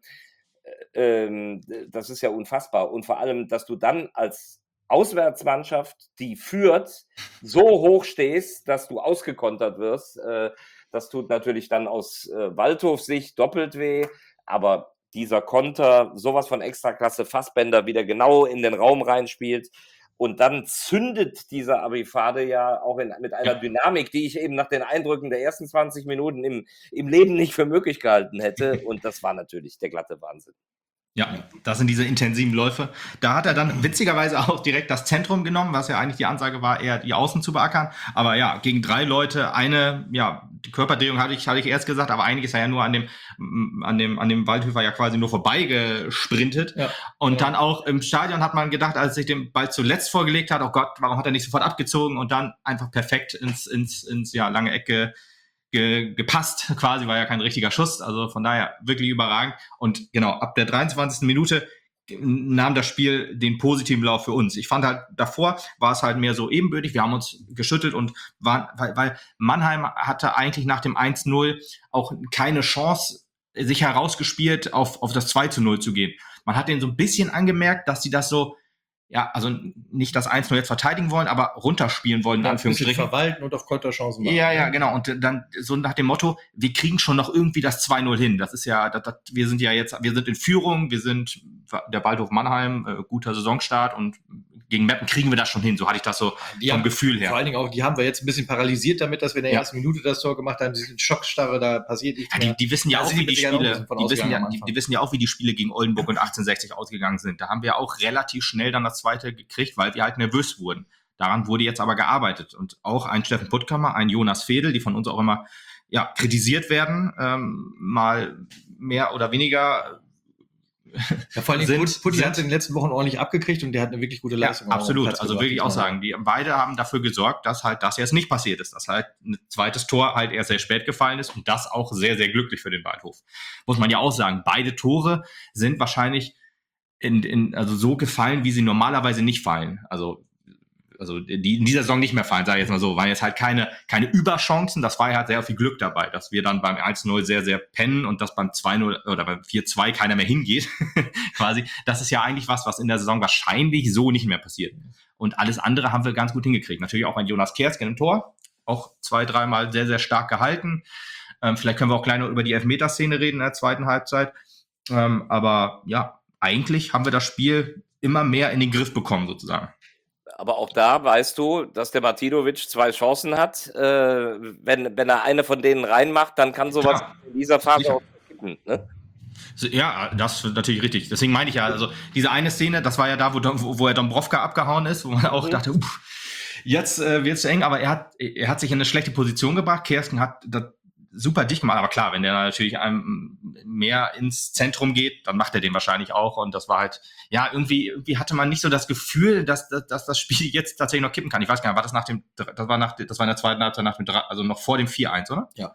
das ist ja unfassbar. Und vor allem, dass du dann als Auswärtsmannschaft, die führt, so hoch stehst, dass du ausgekontert wirst. Das tut natürlich dann aus Waldhofs Sicht doppelt weh, aber dieser Konter, sowas von Extraklasse, Fassbender wieder genau in den Raum reinspielt und dann zündet dieser Abifade ja auch mit einer Dynamik, die ich eben nach den Eindrücken der ersten 20 Minuten im Leben nicht für möglich gehalten hätte, und das war natürlich der glatte Wahnsinn. Ja, das sind diese intensiven Läufe. Da hat er dann witzigerweise auch direkt das Zentrum genommen, was ja eigentlich die Ansage war, eher die Außen zu beackern. Aber ja, gegen 3 Leute die Körperdrehung hatte ich erst gesagt, aber eigentlich ist er ja nur an dem Waldhöfer ja quasi nur vorbeigesprintet. Ja. Und dann auch im Stadion hat man gedacht, als sich den Ball zuletzt vorgelegt hat, oh Gott, warum hat er nicht sofort abgezogen und dann einfach perfekt ins lange Ecke gepasst, quasi, war ja kein richtiger Schuss, also von daher wirklich überragend. Und genau, ab der 23. Minute nahm das Spiel den positiven Lauf für uns. Ich fand halt, davor war es halt mehr so ebenbürtig, wir haben uns geschüttelt und weil Mannheim hatte eigentlich nach dem 1-0 auch keine Chance, sich herausgespielt, auf das 2-0 zu gehen. Man hat denen so ein bisschen angemerkt, dass sie das so, ja, also nicht das 1-0 jetzt verteidigen wollen, aber runterspielen wollen, in Anführungsstrichen. Verwalten und auf Konterchancen machen. Ja, genau. Und dann so nach dem Motto, wir kriegen schon noch irgendwie das 2-0 hin. Das ist ja, wir sind in Führung, wir sind der Waldhof Mannheim, guter Saisonstart und gegen Meppen kriegen wir das schon hin. So hatte ich das so vom Gefühl her. Vor allen Dingen auch, die haben wir jetzt ein bisschen paralysiert damit, dass wir in der ersten Minute das Tor gemacht haben. Diese Schockstarre, da passiert nichts mehr. Die wissen ja auch, wie die Spiele, die wissen ja auch, wie die Spiele gegen Oldenburg und 1860 ausgegangen sind. Da haben wir auch relativ schnell dann das zweite gekriegt, weil wir halt nervös wurden. Daran wurde jetzt aber gearbeitet. Und auch ein Steffen Puttkammer, ein Jonas Fedel, die von uns auch immer kritisiert werden, mal mehr oder weniger. Ja, vor allem Putti hat in den letzten Wochen ordentlich abgekriegt und der hat eine wirklich gute Leistung. Ja, absolut, also wirklich auch sagen, die beide haben dafür gesorgt, dass halt das jetzt nicht passiert ist, dass halt ein zweites Tor halt erst sehr spät gefallen ist und das auch sehr, sehr glücklich für den Waldhof. Muss man ja auch sagen, beide Tore sind wahrscheinlich also so gefallen, wie sie normalerweise nicht fallen. Also die in dieser Saison nicht mehr fallen, sage ich jetzt mal so, waren jetzt halt keine Überchancen, das war ja halt sehr viel Glück dabei, dass wir dann beim 1-0 sehr, sehr pennen und dass beim 2-0 oder beim 4-2 keiner mehr hingeht, quasi. Das ist ja eigentlich was in der Saison wahrscheinlich so nicht mehr passiert. Und alles andere haben wir ganz gut hingekriegt. Natürlich auch ein Jonas Kersken im Tor, auch 2-3 Mal sehr, sehr stark gehalten. Vielleicht können wir auch gleich noch über die Elfmeterszene reden in der zweiten Halbzeit. Aber ja, eigentlich haben wir das Spiel immer mehr in den Griff bekommen, sozusagen. Aber auch da weißt du, dass der Martinovic 2 Chancen hat. Wenn er eine von denen reinmacht, dann kann sowas in dieser Phase auch kippen. Ne? Ja, das ist natürlich richtig. Deswegen meine ich ja, also diese eine Szene, das war ja da, wo er Dombrovka abgehauen ist, wo man auch dachte, jetzt wird es eng, aber er hat sich in eine schlechte Position gebracht. Kersken hat das super dicht gemacht, aber klar, wenn der natürlich einem mehr ins Zentrum geht, dann macht er den wahrscheinlich auch und das war halt, ja, irgendwie hatte man nicht so das Gefühl, dass das Spiel jetzt tatsächlich noch kippen kann. Ich weiß gar nicht, war das war in der zweiten Halbzeit also noch vor dem 4-1, oder? Ja.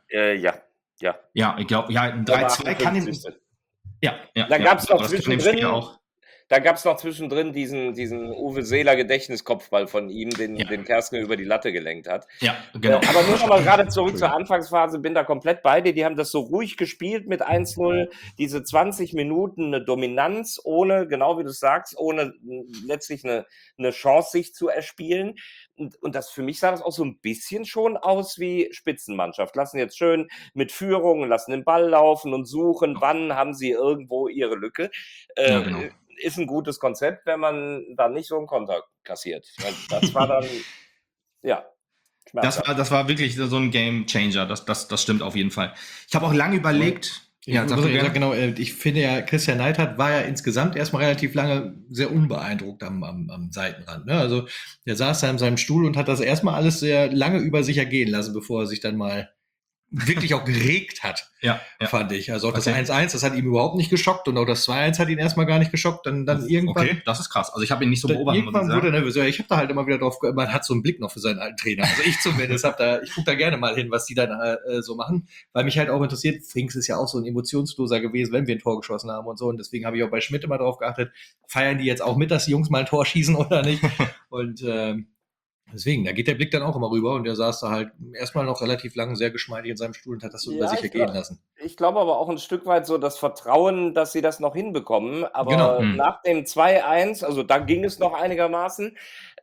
Ja, ich glaube, 3-2 kann ihn. Ja. Da gab es noch zwischendrin auch. Da gab es noch zwischendrin diesen Uwe Seeler Gedächtniskopfball von ihm, den Kersken über die Latte gelenkt hat. Ja, genau. Aber nur noch mal gerade zurück zur Anfangsphase, bin da komplett bei dir. Die haben das so ruhig gespielt mit 1-0. Diese 20 Minuten eine Dominanz, ohne, genau wie du sagst, ohne letztlich eine Chance sich zu erspielen. Und das für mich sah das auch so ein bisschen schon aus wie Spitzenmannschaft. Lassen jetzt schön mit Führung, lassen den Ball laufen und suchen, wann haben sie irgendwo ihre Lücke. Genau. Ist ein gutes Konzept, wenn man dann nicht so einen Konter kassiert. Das war dann, Das war wirklich so ein Game Changer, das stimmt auf jeden Fall. Ich habe auch lange überlegt, Ja, Ich sag muss du ja gerne. sagen, genau, ich finde ja, Christian Neidhardt war ja insgesamt erstmal relativ lange sehr unbeeindruckt am Seitenrand. Ne? Also der saß da in seinem Stuhl und hat das erstmal alles sehr lange über sich ergehen lassen, bevor er sich dann mal wirklich auch geregt hat, Ja, fand ich. Also auch das Okay. 1-1, das hat ihm überhaupt nicht geschockt und auch das 2-1 hat ihn erstmal gar nicht geschockt. Dann irgendwann, Okay, das ist krass. Also ich habe ihn nicht so dann beobachtet, muss ich irgendwann wurde er sagen. nervös. Ja, ich habe da halt immer wieder drauf, man hat so einen Blick noch für seinen alten Trainer. Also ich zumindest ich gucke da gerne mal hin, was die dann so machen, weil mich halt auch interessiert, Frings ist ja auch so ein Emotionsloser gewesen, wenn wir ein Tor geschossen haben und so. Und deswegen habe ich auch bei Schmidt immer drauf geachtet, feiern die jetzt auch mit, dass die Jungs mal ein Tor schießen oder nicht. Und deswegen, da geht der Blick dann auch immer rüber und der saß da halt erstmal noch relativ lang sehr geschmeidig in seinem Stuhl und hat das so über sich ergehen lassen. Ich glaube aber auch ein Stück weit so das Vertrauen, dass sie das noch hinbekommen. Genau. Aber nach dem 2-1, also da ging es noch einigermaßen.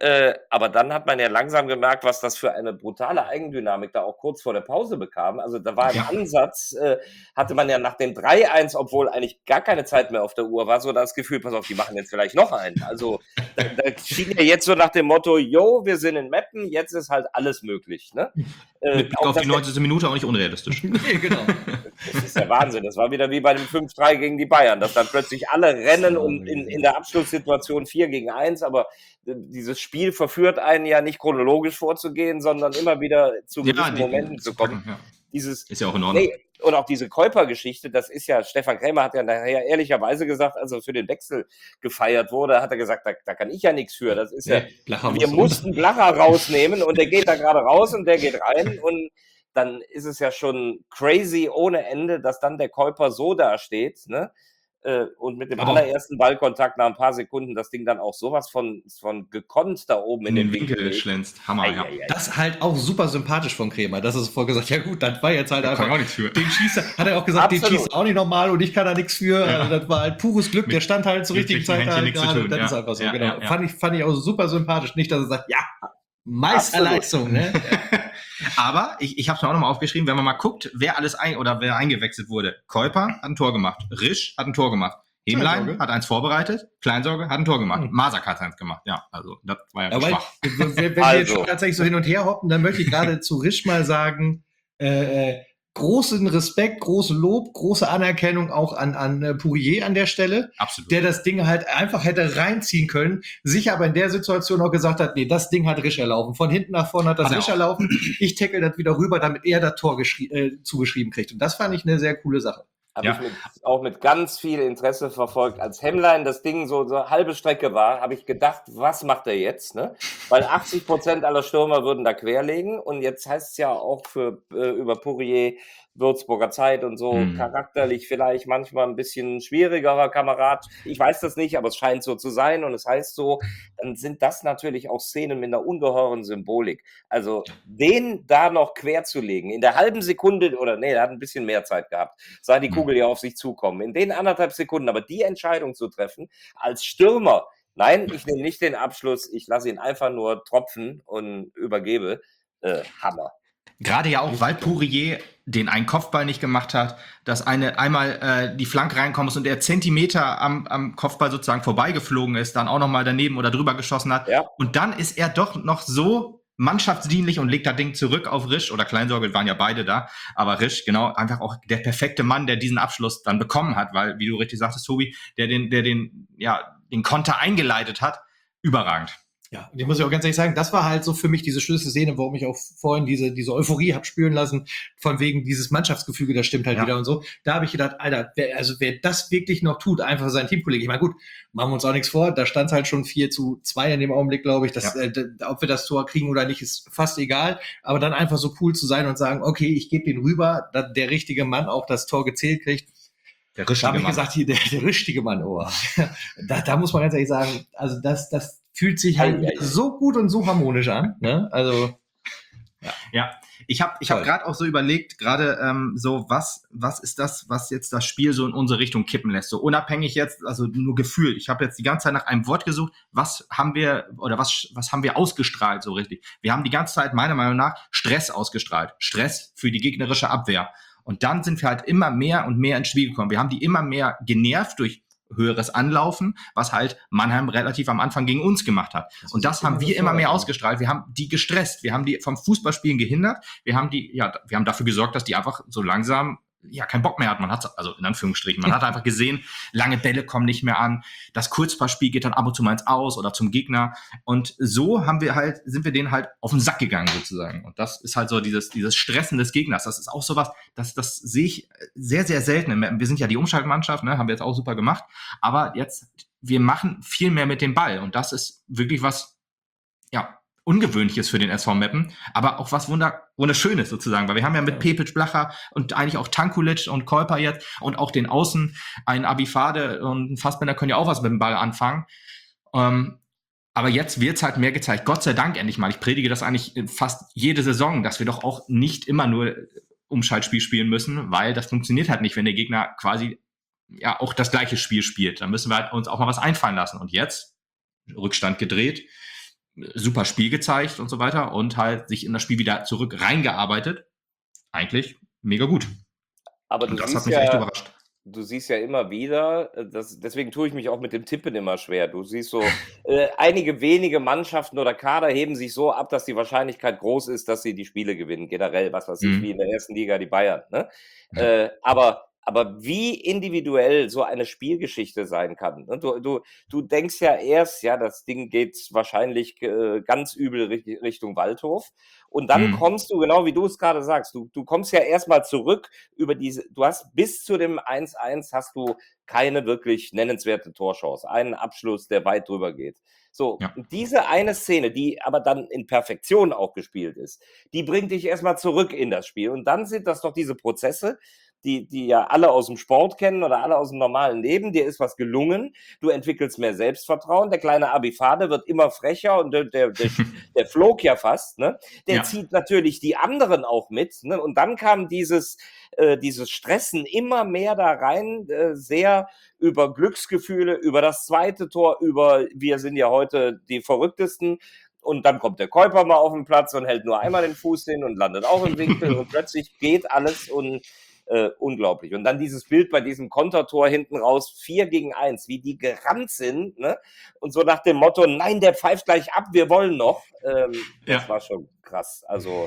Aber dann hat man ja langsam gemerkt, was das für eine brutale Eigendynamik da auch kurz vor der Pause bekam. Also da war im Ansatz, hatte man ja nach dem 3-1, obwohl eigentlich gar keine Zeit mehr auf der Uhr war, so das Gefühl, pass auf, die machen jetzt vielleicht noch einen. Also da schien ja jetzt so nach dem Motto, jo, wir sind in Meppen, jetzt ist halt alles möglich. Ne? Mit Blick auch auf die das- 90. Minute auch nicht unrealistisch. Nee, genau. Das ist der Wahnsinn. Das war wieder wie bei dem 5-3 gegen die Bayern, dass dann plötzlich alle rennen und in der Abschlusssituation 4-1, aber dieses Spiel verführt einen ja nicht chronologisch vorzugehen, sondern immer wieder zu gewissen Momenten zu kommen. Ja. Dieses, Ist ja auch in Ordnung. nee, und auch diese Käuper-Geschichte, das ist ja, Stefan Krämer hat ja nachher ehrlicherweise gesagt, als er für den Wechsel gefeiert wurde, hat er gesagt, da kann ich ja nichts für. Das ist ja, Blacher wir mussten Blacher rausnehmen und der geht da gerade raus und der geht rein und dann ist es ja schon crazy ohne Ende, dass dann der Käuper so dasteht, ne? Und mit dem Aber- allerersten Ballkontakt nach ein paar Sekunden das Ding dann auch sowas von gekonnt da oben In den Winkel legt. schlänzt. Hammer, ja. Ei, ei, ei. Das halt auch super sympathisch von Kremer. Das ist vorher gesagt, ja gut, das war jetzt halt Da kann einfach. auch nichts für. Den schießt er, hat er auch gesagt, den Absolut. schießt er auch nicht normal und ich kann da nichts für. Ja. Also das war halt pures Glück, der stand halt zur mit richtigen rechten Zeit Händchen halt nichts zu gerade. tun, Das ja. ist einfach so, Ja, genau. ja, ja. Fand ich auch so sympathisch. Nicht, dass er sagt, ja, Meisterleistung, ne? Aber ich habe es mir auch nochmal aufgeschrieben, wenn man mal guckt, wer wer eingewechselt wurde. Käuper hat ein Tor gemacht. Risch hat ein Tor gemacht. Hemlein Kleinsorge. hat eins vorbereitet. Kleinsorge hat ein Tor gemacht. Mhm. Masak hat eins gemacht. Ja, also das war ja Aber schwach. wenn wir jetzt Also. schon tatsächlich so hin und her hoppen, dann möchte ich gerade zu Risch mal sagen, großen Respekt, große Lob, große Anerkennung auch an Pourier an der Stelle, Absolut. der das Ding halt einfach hätte reinziehen können, sich aber in der Situation auch gesagt hat, nee, das Ding hat Risch erlaufen. Von hinten nach vorne hat das Hat er Risch auch. erlaufen. Ich tackle das wieder rüber, damit er das Tor zugeschrieben kriegt. Und das fand ich eine sehr coole Sache. Habe Ja. ich auch mit ganz viel Interesse verfolgt. Als Hemmlein das Ding so halbe Strecke war, habe ich gedacht, was macht er jetzt? Ne? Weil 80% aller Stürmer würden da querlegen und jetzt heißt es ja auch über Pourier, Würzburger Zeit und so, charakterlich vielleicht manchmal ein bisschen schwierigerer Kamerad. Ich weiß das nicht, aber es scheint so zu sein und es heißt so, dann sind das natürlich auch Szenen mit einer ungeheuren Symbolik. Also den da noch quer zu legen, in der halben Sekunde, oder nee, er hat ein bisschen mehr Zeit gehabt, sah die Kugel ja auf sich zukommen. In den 1,5 Sekunden, aber die Entscheidung zu treffen, als Stürmer, nein, ich nehme nicht den Abschluss, ich lasse ihn einfach nur tropfen und übergebe, Hammer. Gerade ja auch, weil Pourier den einen Kopfball nicht gemacht hat, dass einmal die Flanke reinkommt und der Zentimeter am Kopfball sozusagen vorbeigeflogen ist, dann auch nochmal daneben oder drüber geschossen hat. Ja. Und dann ist er doch noch so mannschaftsdienlich und legt das Ding zurück auf Risch oder Kleinsorge, waren ja beide da, aber Risch, genau, einfach auch der perfekte Mann, der diesen Abschluss dann bekommen hat, weil, wie du richtig sagtest, Tobi, der den Konter eingeleitet hat, überragend. Ja, und ich muss ja auch ganz ehrlich sagen, das war halt so für mich diese Schlüsselszene, warum ich auch vorhin diese Euphorie hab spüren lassen, von wegen dieses Mannschaftsgefüge, das stimmt halt Ja. wieder und so. Da habe ich gedacht, Alter, wer das wirklich noch tut, einfach sein Teamkollege. Ich meine, gut, machen wir uns auch nichts vor, da stand es halt schon 4-2 in dem Augenblick, glaube ich. Ob wir das Tor kriegen oder nicht, ist fast egal. Aber dann einfach so cool zu sein und sagen, okay, ich gebe den rüber, dass der richtige Mann auch das Tor gezählt kriegt. Der Da habe ich gesagt, hier, der richtige Mann, oh. Da muss man ganz ehrlich sagen, also das fühlt sich halt so gut und so harmonisch an. Ne? Also Ja, ich hab Toll. gerade auch so überlegt, gerade so, was ist das, was jetzt das Spiel so in unsere Richtung kippen lässt? So unabhängig jetzt, also nur Gefühl. Ich habe jetzt die ganze Zeit nach einem Wort gesucht, was haben wir ausgestrahlt so richtig? Wir haben die ganze Zeit meiner Meinung nach Stress ausgestrahlt. Stress für die gegnerische Abwehr. Und dann sind wir halt immer mehr und mehr ins Spiel gekommen. Wir haben die immer mehr genervt durch höheres Anlaufen, was halt Mannheim relativ am Anfang gegen uns gemacht hat. Und das haben wir immer mehr ausgestrahlt. Wir haben die gestresst. Wir haben die vom Fußballspielen gehindert. Wir haben dafür gesorgt, dass die einfach so langsam ja, keinen Bock mehr hat. Man hat, also in Anführungsstrichen, man hat einfach gesehen, lange Bälle kommen nicht mehr an. Das Kurzpassspiel geht dann ab und zu mal ins Aus oder zum Gegner. Und so sind wir denen halt auf den Sack gegangen sozusagen. Und das ist halt so dieses Stressen des Gegners. Das ist auch sowas, das sehe ich sehr, sehr selten. Wir sind ja die Umschaltmannschaft, ne, haben wir jetzt auch super gemacht. Aber jetzt, wir machen viel mehr mit dem Ball. Und das ist wirklich was, ja, Ungewöhnliches für den SV Meppen, aber auch was Wunderschönes sozusagen, weil wir haben ja mit Pepic, Blacher und eigentlich auch Tankulic und Kolper jetzt und auch den Außen, ein Abifade und ein Fassbender können ja auch was mit dem Ball anfangen. Aber jetzt wird's halt mehr gezeigt. Gott sei Dank endlich mal. Ich predige das eigentlich fast jede Saison, dass wir doch auch nicht immer nur Umschaltspiel spielen müssen, weil das funktioniert halt nicht, wenn der Gegner quasi ja auch das gleiche Spiel spielt. Dann müssen wir halt uns auch mal was einfallen lassen. Und jetzt, Rückstand gedreht, super Spiel gezeigt und so weiter und halt sich in das Spiel wieder zurück reingearbeitet. Eigentlich mega gut. Aber und das hat mich echt überrascht. Du siehst ja immer wieder, deswegen tue ich mich auch mit dem Tippen immer schwer. Du siehst so, einige wenige Mannschaften oder Kader heben sich so ab, dass die Wahrscheinlichkeit groß ist, dass sie die Spiele gewinnen. Generell, was weiß ich, wie in der ersten Liga die Bayern. Ne? Aber wie individuell so eine Spielgeschichte sein kann. Ne? Du denkst ja erst, ja, das Ding geht wahrscheinlich ganz übel Richtung Waldhof. Und dann kommst du, genau wie du es gerade sagst, du kommst ja erstmal zurück du hast bis zu dem 1-1 hast du keine wirklich nennenswerte Torchance. Einen Abschluss, der weit drüber geht. So, ja. Diese eine Szene, die aber dann in Perfektion auch gespielt ist, die bringt dich erstmal zurück in das Spiel. Und dann sind das doch diese Prozesse, die ja alle aus dem Sport kennen oder alle aus dem normalen Leben. Dir ist was gelungen, du entwickelst mehr Selbstvertrauen, der kleine Abifade wird immer frecher und der flog ja fast, ne? Der zieht natürlich die anderen auch mit, ne? Und dann kam dieses Stressen immer mehr da rein, sehr über Glücksgefühle, über das zweite Tor, über wir sind ja heute die Verrücktesten. Und dann kommt der Käuper mal auf den Platz und hält nur einmal den Fuß hin und landet auch im Winkel und plötzlich geht alles und unglaublich. Und dann dieses Bild bei diesem Kontertor hinten raus, 4-1, wie die gerannt sind, ne? Und so nach dem Motto, nein, der pfeift gleich ab, wir wollen noch. Das war schon krass. Also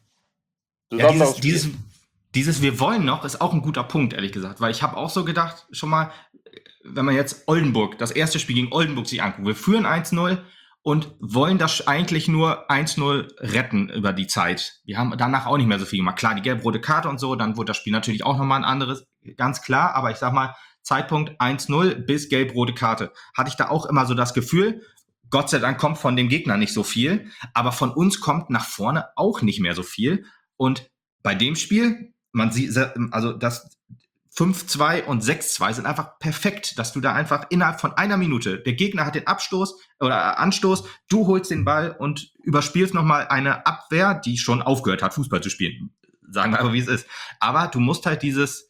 dieses wir wollen noch ist auch ein guter Punkt, ehrlich gesagt. Weil ich habe auch so gedacht, schon mal, wenn man jetzt Oldenburg, das erste Spiel gegen Oldenburg sich anguckt, wir führen 1-0 und wollen das eigentlich nur 1-0 retten über die Zeit. Wir haben danach auch nicht mehr so viel gemacht. Klar, die gelb-rote Karte und so, dann wurde das Spiel natürlich auch nochmal ein anderes, ganz klar. Aber ich sag mal, Zeitpunkt 1-0 bis gelb-rote Karte. Hatte ich da auch immer so das Gefühl, Gott sei Dank kommt von dem Gegner nicht so viel, aber von uns kommt nach vorne auch nicht mehr so viel. Und bei dem Spiel, man sieht, also das 5-2 und 6-2 sind einfach perfekt, dass du da einfach innerhalb von einer Minute, der Gegner hat den Abstoß oder Anstoß, du holst den Ball und überspielst nochmal eine Abwehr, die schon aufgehört hat, Fußball zu spielen. Sagen wir aber, wie es ist. Aber du musst halt dieses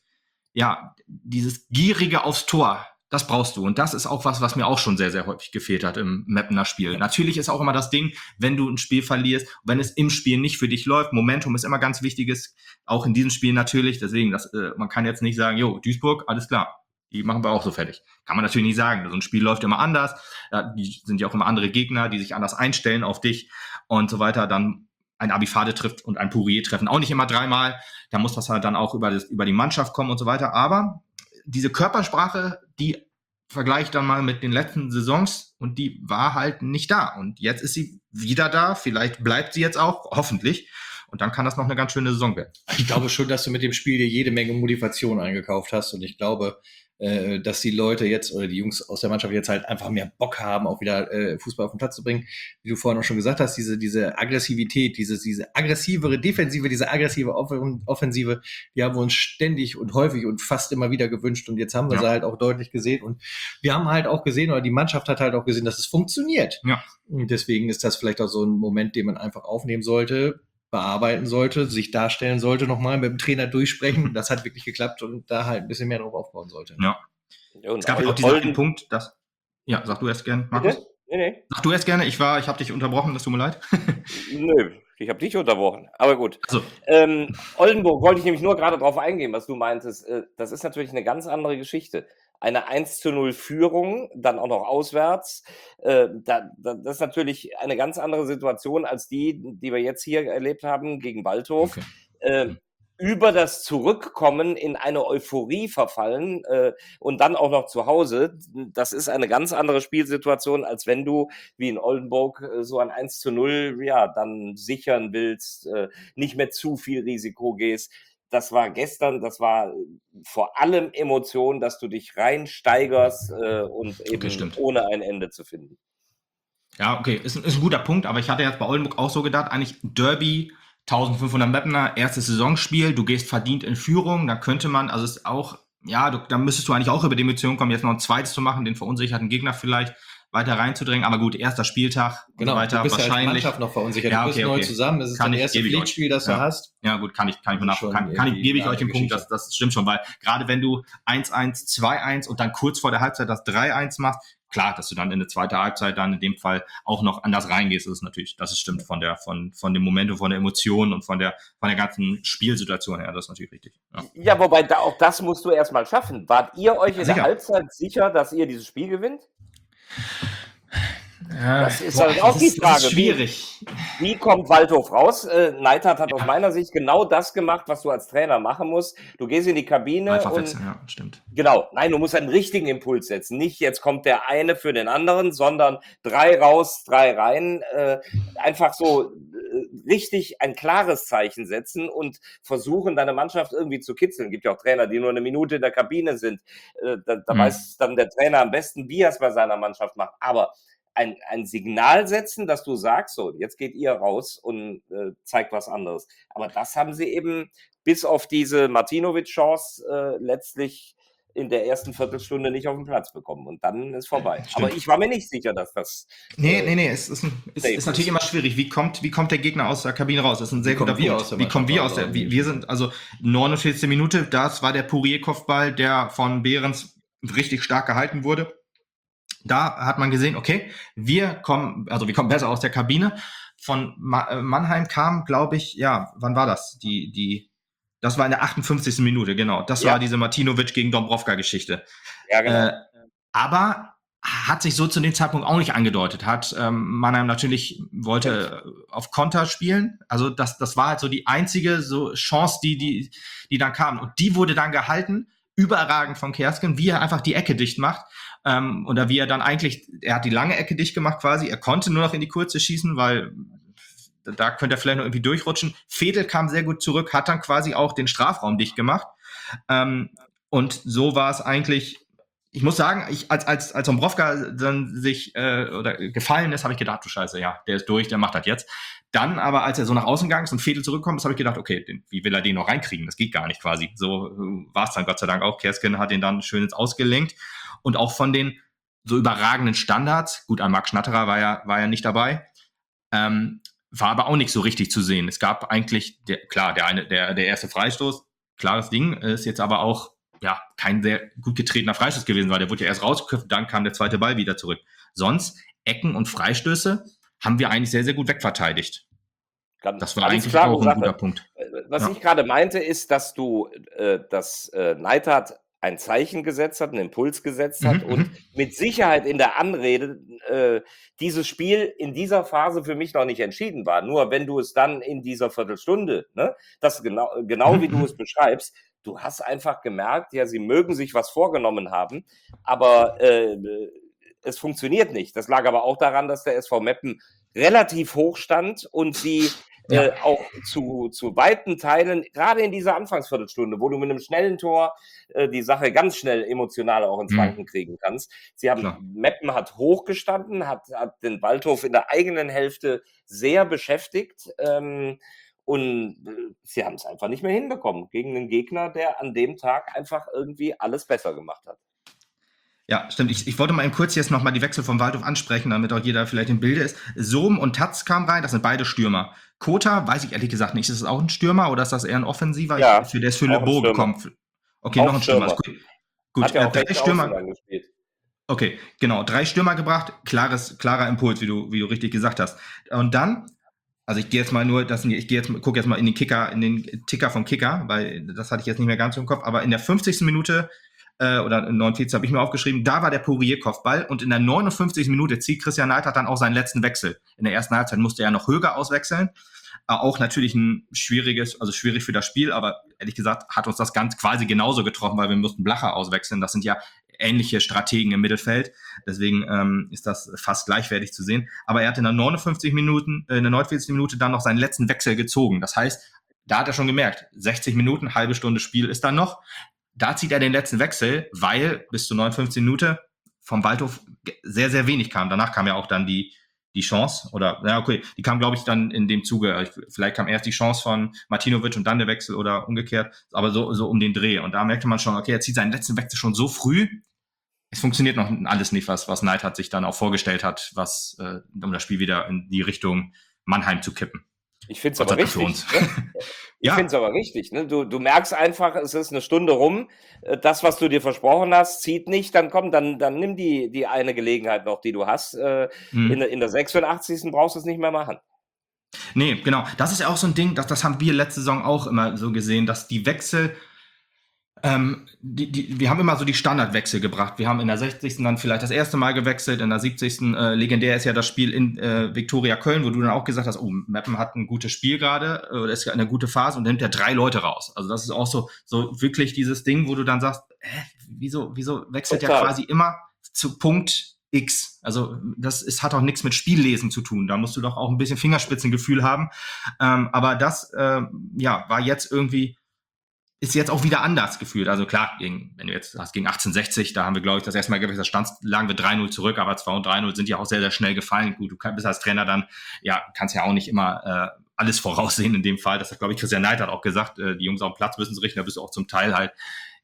Gierige aufs Tor, das brauchst du. Und das ist auch was mir auch schon sehr, sehr häufig gefehlt hat im Mappener Spiel. Natürlich ist auch immer das Ding, wenn du ein Spiel verlierst, wenn es im Spiel nicht für dich läuft, Momentum ist immer ganz wichtiges, auch in diesem Spiel natürlich. Deswegen, man kann jetzt nicht sagen, Duisburg, alles klar, die machen wir auch so fertig. Kann man natürlich nicht sagen. So ein Spiel läuft immer anders. Die sind ja auch immer andere Gegner, die sich anders einstellen auf dich und so weiter. Dann ein Abifade trifft und ein Pourier treffen auch nicht immer dreimal. Da muss das halt dann auch über die Mannschaft kommen und so weiter. Aber diese Körpersprache, die vergleicht dann mal mit den letzten Saisons und die war halt nicht da. Und jetzt ist sie wieder da. Vielleicht bleibt sie jetzt auch, hoffentlich. Und dann kann das noch eine ganz schöne Saison werden. Ich glaube schon, dass du mit dem Spiel dir jede Menge Motivation eingekauft hast. Und ich glaube, dass die Leute jetzt oder die Jungs aus der Mannschaft jetzt halt einfach mehr Bock haben, auch wieder Fußball auf den Platz zu bringen. Wie du vorhin auch schon gesagt hast, diese Aggressivität, diese aggressivere Defensive, diese aggressive Offensive, die haben wir uns ständig und häufig und fast immer wieder gewünscht. Und jetzt haben wir sie halt auch deutlich gesehen. Und wir haben halt auch gesehen, oder die Mannschaft hat halt auch gesehen, dass es funktioniert. Ja. Und deswegen ist das vielleicht auch so ein Moment, den man einfach aufnehmen sollte, bearbeiten sollte, sich darstellen sollte, nochmal mit dem Trainer durchsprechen. Das hat wirklich geklappt und da halt ein bisschen mehr drauf aufbauen sollte. Ja. Und es gab ja auch diesen Punkt, dass... Ja, sag du erst gerne, Markus. Nee. Sag du erst gerne, ich habe dich unterbrochen, das tut mir leid. Nö, ich habe dich unterbrochen, aber gut. Also. Oldenburg wollte ich nämlich nur gerade drauf eingehen, was du meintest. Das ist natürlich eine ganz andere Geschichte. Eine 1-0 Führung, dann auch noch auswärts. Das ist natürlich eine ganz andere Situation als die wir jetzt hier erlebt haben gegen Waldhof. Okay. über das Zurückkommen in eine Euphorie verfallen und dann auch noch zu Hause. Das ist eine ganz andere Spielsituation, als wenn du wie in Oldenburg so ein 1:0 ja, dann sichern willst, nicht mehr zu viel Risiko gehst. Das war gestern, das war vor allem Emotion, dass du dich reinsteigerst und eben stimmt. ohne ein Ende zu finden. Ja, okay, ist ein guter Punkt, aber ich hatte jetzt bei Oldenburg auch so gedacht, eigentlich Derby, 1500 Mapner, erstes Saisonspiel, du gehst verdient in Führung, da könnte man, also ist auch, ja, da müsstest du eigentlich auch über die Emotionen kommen, jetzt noch ein zweites zu machen, den verunsicherten Gegner vielleicht weiter reinzudrängen, aber gut, erster Spieltag Genau, und so weiter, du bist ja als wahrscheinlich. Mannschaft noch verunsichert, Ja, du bist okay, neu okay. zusammen, das ist Kann dein ich- erstes gebe ich euch. Pflichtspiel, das du Ja. hast. Ja, gut, kann ich Schon gebe ich irgendwie euch den eine Punkt, Geschichte. das stimmt schon, weil gerade wenn du 1-1, 2-1 und dann kurz vor der Halbzeit das 3-1 machst, klar, dass du dann in der zweiten Halbzeit dann in dem Fall auch noch anders reingehst, ist natürlich, das ist stimmt von dem Momentum, von der Emotion und von der ganzen Spielsituation her, das ist natürlich richtig. Ja. Ja, wobei auch das musst du erst mal schaffen. Wart ihr euch in Sicher. der Halbzeit sicher, dass ihr dieses Spiel gewinnt? Das ist halt auch die Frage. Das ist schwierig. Wie kommt Waldhof raus? Neidhardt hat aus meiner Sicht genau das gemacht, was du als Trainer machen musst. Du gehst in die Kabine Einfach und wechseln, ja, stimmt. genau, nein, du musst einen richtigen Impuls setzen. Nicht jetzt kommt der eine für den anderen, sondern 3 raus, 3 rein. Einfach so richtig ein klares Zeichen setzen und versuchen, deine Mannschaft irgendwie zu kitzeln. Gibt ja auch Trainer, die nur eine Minute in der Kabine sind. Da weiß dann der Trainer am besten, wie er es bei seiner Mannschaft macht. Aber ein Signal setzen, dass du sagst, so, jetzt geht ihr raus und zeigt was anderes. Aber das haben sie eben bis auf diese Martinovic-Chance letztlich in der ersten Viertelstunde nicht auf den Platz bekommen. Und dann ist vorbei. Stimmt. Aber ich war mir nicht sicher, dass das... Nee, es ist natürlich immer schwierig. Wie kommt der Gegner aus der Kabine raus? Das ist ein sehr guter Punkt. Wie kommen wir aus der, wir sind, also 49. Minute, das war der Pourier-Kopfball, der von Behrens richtig stark gehalten wurde. Da hat man gesehen, okay, wir kommen besser aus der Kabine. Von Mannheim kam, glaube ich, ja, wann war das? Das war in der 58. Minute, genau. Das war diese Martinovic gegen Dombrovka-Geschichte. Ja, genau. Aber hat sich so zu dem Zeitpunkt auch nicht angedeutet. Mannheim natürlich wollte auf Konter spielen. Also das war halt so die einzige so Chance, die dann kam. Und die wurde dann gehalten, überragend von Kersken, wie er einfach die Ecke dicht macht. Oder wie er dann eigentlich, er hat die lange Ecke dicht gemacht quasi, er konnte nur noch in die kurze schießen, weil da könnte er vielleicht noch irgendwie durchrutschen. Veedel kam sehr gut zurück, hat dann quasi auch den Strafraum dicht gemacht. Und so war es eigentlich, ich muss sagen, als Dombrovka dann sich oder gefallen ist, habe ich gedacht, du Scheiße, ja, der ist durch, der macht das jetzt. Dann aber, als er so nach außen gegangen ist und Veedel zurückkommt, habe ich gedacht, okay, wie will er den noch reinkriegen? Das geht gar nicht quasi. So war es dann Gott sei Dank auch. Kersken hat den dann schön ins Ausgelenkt. Und auch von den so überragenden Standards, gut, an Marc Schnatterer war ja nicht dabei, war aber auch nicht so richtig zu sehen. Es gab eigentlich, der erste Freistoß, klares Ding, ist jetzt aber auch ja kein sehr gut getretener Freistoß gewesen, weil der wurde ja erst rausgeköpft, dann kam der zweite Ball wieder zurück. Sonst, Ecken und Freistöße haben wir eigentlich sehr, sehr gut wegverteidigt. Das war eigentlich auch ein guter Punkt. Was ich gerade meinte, ist, dass Neidhardt ein Zeichen gesetzt hat, einen Impuls gesetzt hat und mit Sicherheit in der Anrede dieses Spiel in dieser Phase für mich noch nicht entschieden war. Nur wenn du es dann in dieser Viertelstunde, ne, das genau wie du es beschreibst, du hast einfach gemerkt, ja, sie mögen sich was vorgenommen haben, aber es funktioniert nicht. Das lag aber auch daran, dass der SV Meppen relativ hoch stand und sie auch zu weiten Teilen, gerade in dieser Anfangsviertelstunde, wo du mit einem schnellen Tor die Sache ganz schnell emotional auch ins Wanken kriegen kannst. Meppen hat hochgestanden, hat den Waldhof in der eigenen Hälfte sehr beschäftigt und sie haben es einfach nicht mehr hinbekommen gegen einen Gegner, der an dem Tag einfach irgendwie alles besser gemacht hat. Ja, stimmt. Ich wollte mal eben kurz jetzt nochmal die Wechsel vom Waldhof ansprechen, damit auch jeder vielleicht im Bilde ist. Sohm und Tatz kamen rein, das sind beide Stürmer. Kota, weiß ich ehrlich gesagt nicht, ist das auch ein Stürmer oder ist das eher ein Offensiver? Ja, der ist für Le Beau gekommen. Okay, auch noch ein Stürmer. Gut, hat ja auch 3 Stürmer. Gespielt. Okay, genau, 3 Stürmer gebracht, klarer Impuls, wie du richtig gesagt hast. Und dann, also ich gehe jetzt mal gucke jetzt mal in den Ticker vom Kicker, weil das hatte ich jetzt nicht mehr ganz im Kopf, aber in der 50. Minute oder 49 habe ich mir aufgeschrieben, da war der Pourier-Kopfball und in der 59. Minute zieht Christian Neidhardt dann auch seinen letzten Wechsel. In der ersten Halbzeit musste er noch Höger auswechseln. Auch natürlich ein schwierig für das Spiel, aber ehrlich gesagt hat uns das ganz quasi genauso getroffen, weil wir mussten Blacher auswechseln. Das sind ja ähnliche Strategen im Mittelfeld. Deswegen ist das fast gleichwertig zu sehen. Aber er hat in der 49. Minute dann noch seinen letzten Wechsel gezogen. Das heißt, da hat er schon gemerkt, 60 Minuten, halbe Stunde Spiel ist dann noch. Da zieht er den letzten Wechsel, weil bis zur 59. Minute vom Waldhof sehr, sehr wenig kam. Danach kam ja auch dann die Chance, oder, ja, okay, die kam, glaube ich, dann in dem Zuge. Vielleicht kam erst die Chance von Martinovic und dann der Wechsel oder umgekehrt, aber so um den Dreh. Und da merkte man schon, okay, er zieht seinen letzten Wechsel schon so früh. Es funktioniert noch alles nicht, was Neidhardt sich dann auch vorgestellt hat, um das Spiel wieder in die Richtung Mannheim zu kippen. Ich finde es aber richtig. Ne? Ich finde es aber richtig. Ne? Du merkst einfach, es ist eine Stunde rum. Das, was du dir versprochen hast, zieht nicht. Dann komm, dann nimm die eine Gelegenheit noch, die du hast. In der 86. brauchst du es nicht mehr machen. Nee, genau. Das ist ja auch so ein Ding, das haben wir letzte Saison auch immer so gesehen, dass die Wechsel, wir haben immer so die Standardwechsel gebracht. Wir haben in der 60. dann vielleicht das erste Mal gewechselt, in der 70. Legendär ist ja das Spiel in Viktoria Köln, wo du dann auch gesagt hast, oh, Meppen hat ein gutes Spiel gerade, ist eine gute Phase und dann nimmt er 3 Leute raus. Also das ist auch so wirklich dieses Ding, wo du dann sagst, wieso wechselt er quasi immer zu Punkt X? Also hat auch nichts mit Spiellesen zu tun. Da musst du doch auch ein bisschen Fingerspitzengefühl haben. Aber das war jetzt irgendwie, ist jetzt auch wieder anders gefühlt. Also klar, wenn du jetzt sagst, gegen 1860, da haben wir, glaube ich, das erste Mal gewechselt, lagen wir 3-0 zurück, aber 2 und 3-0 sind ja auch sehr, sehr schnell gefallen. Gut, du bist als Trainer dann, kannst ja auch nicht immer alles voraussehen in dem Fall. Das hat, glaube ich, Christian Neidhardt auch gesagt, die Jungs auf dem Platz müssen sich richten, da bist du auch zum Teil halt,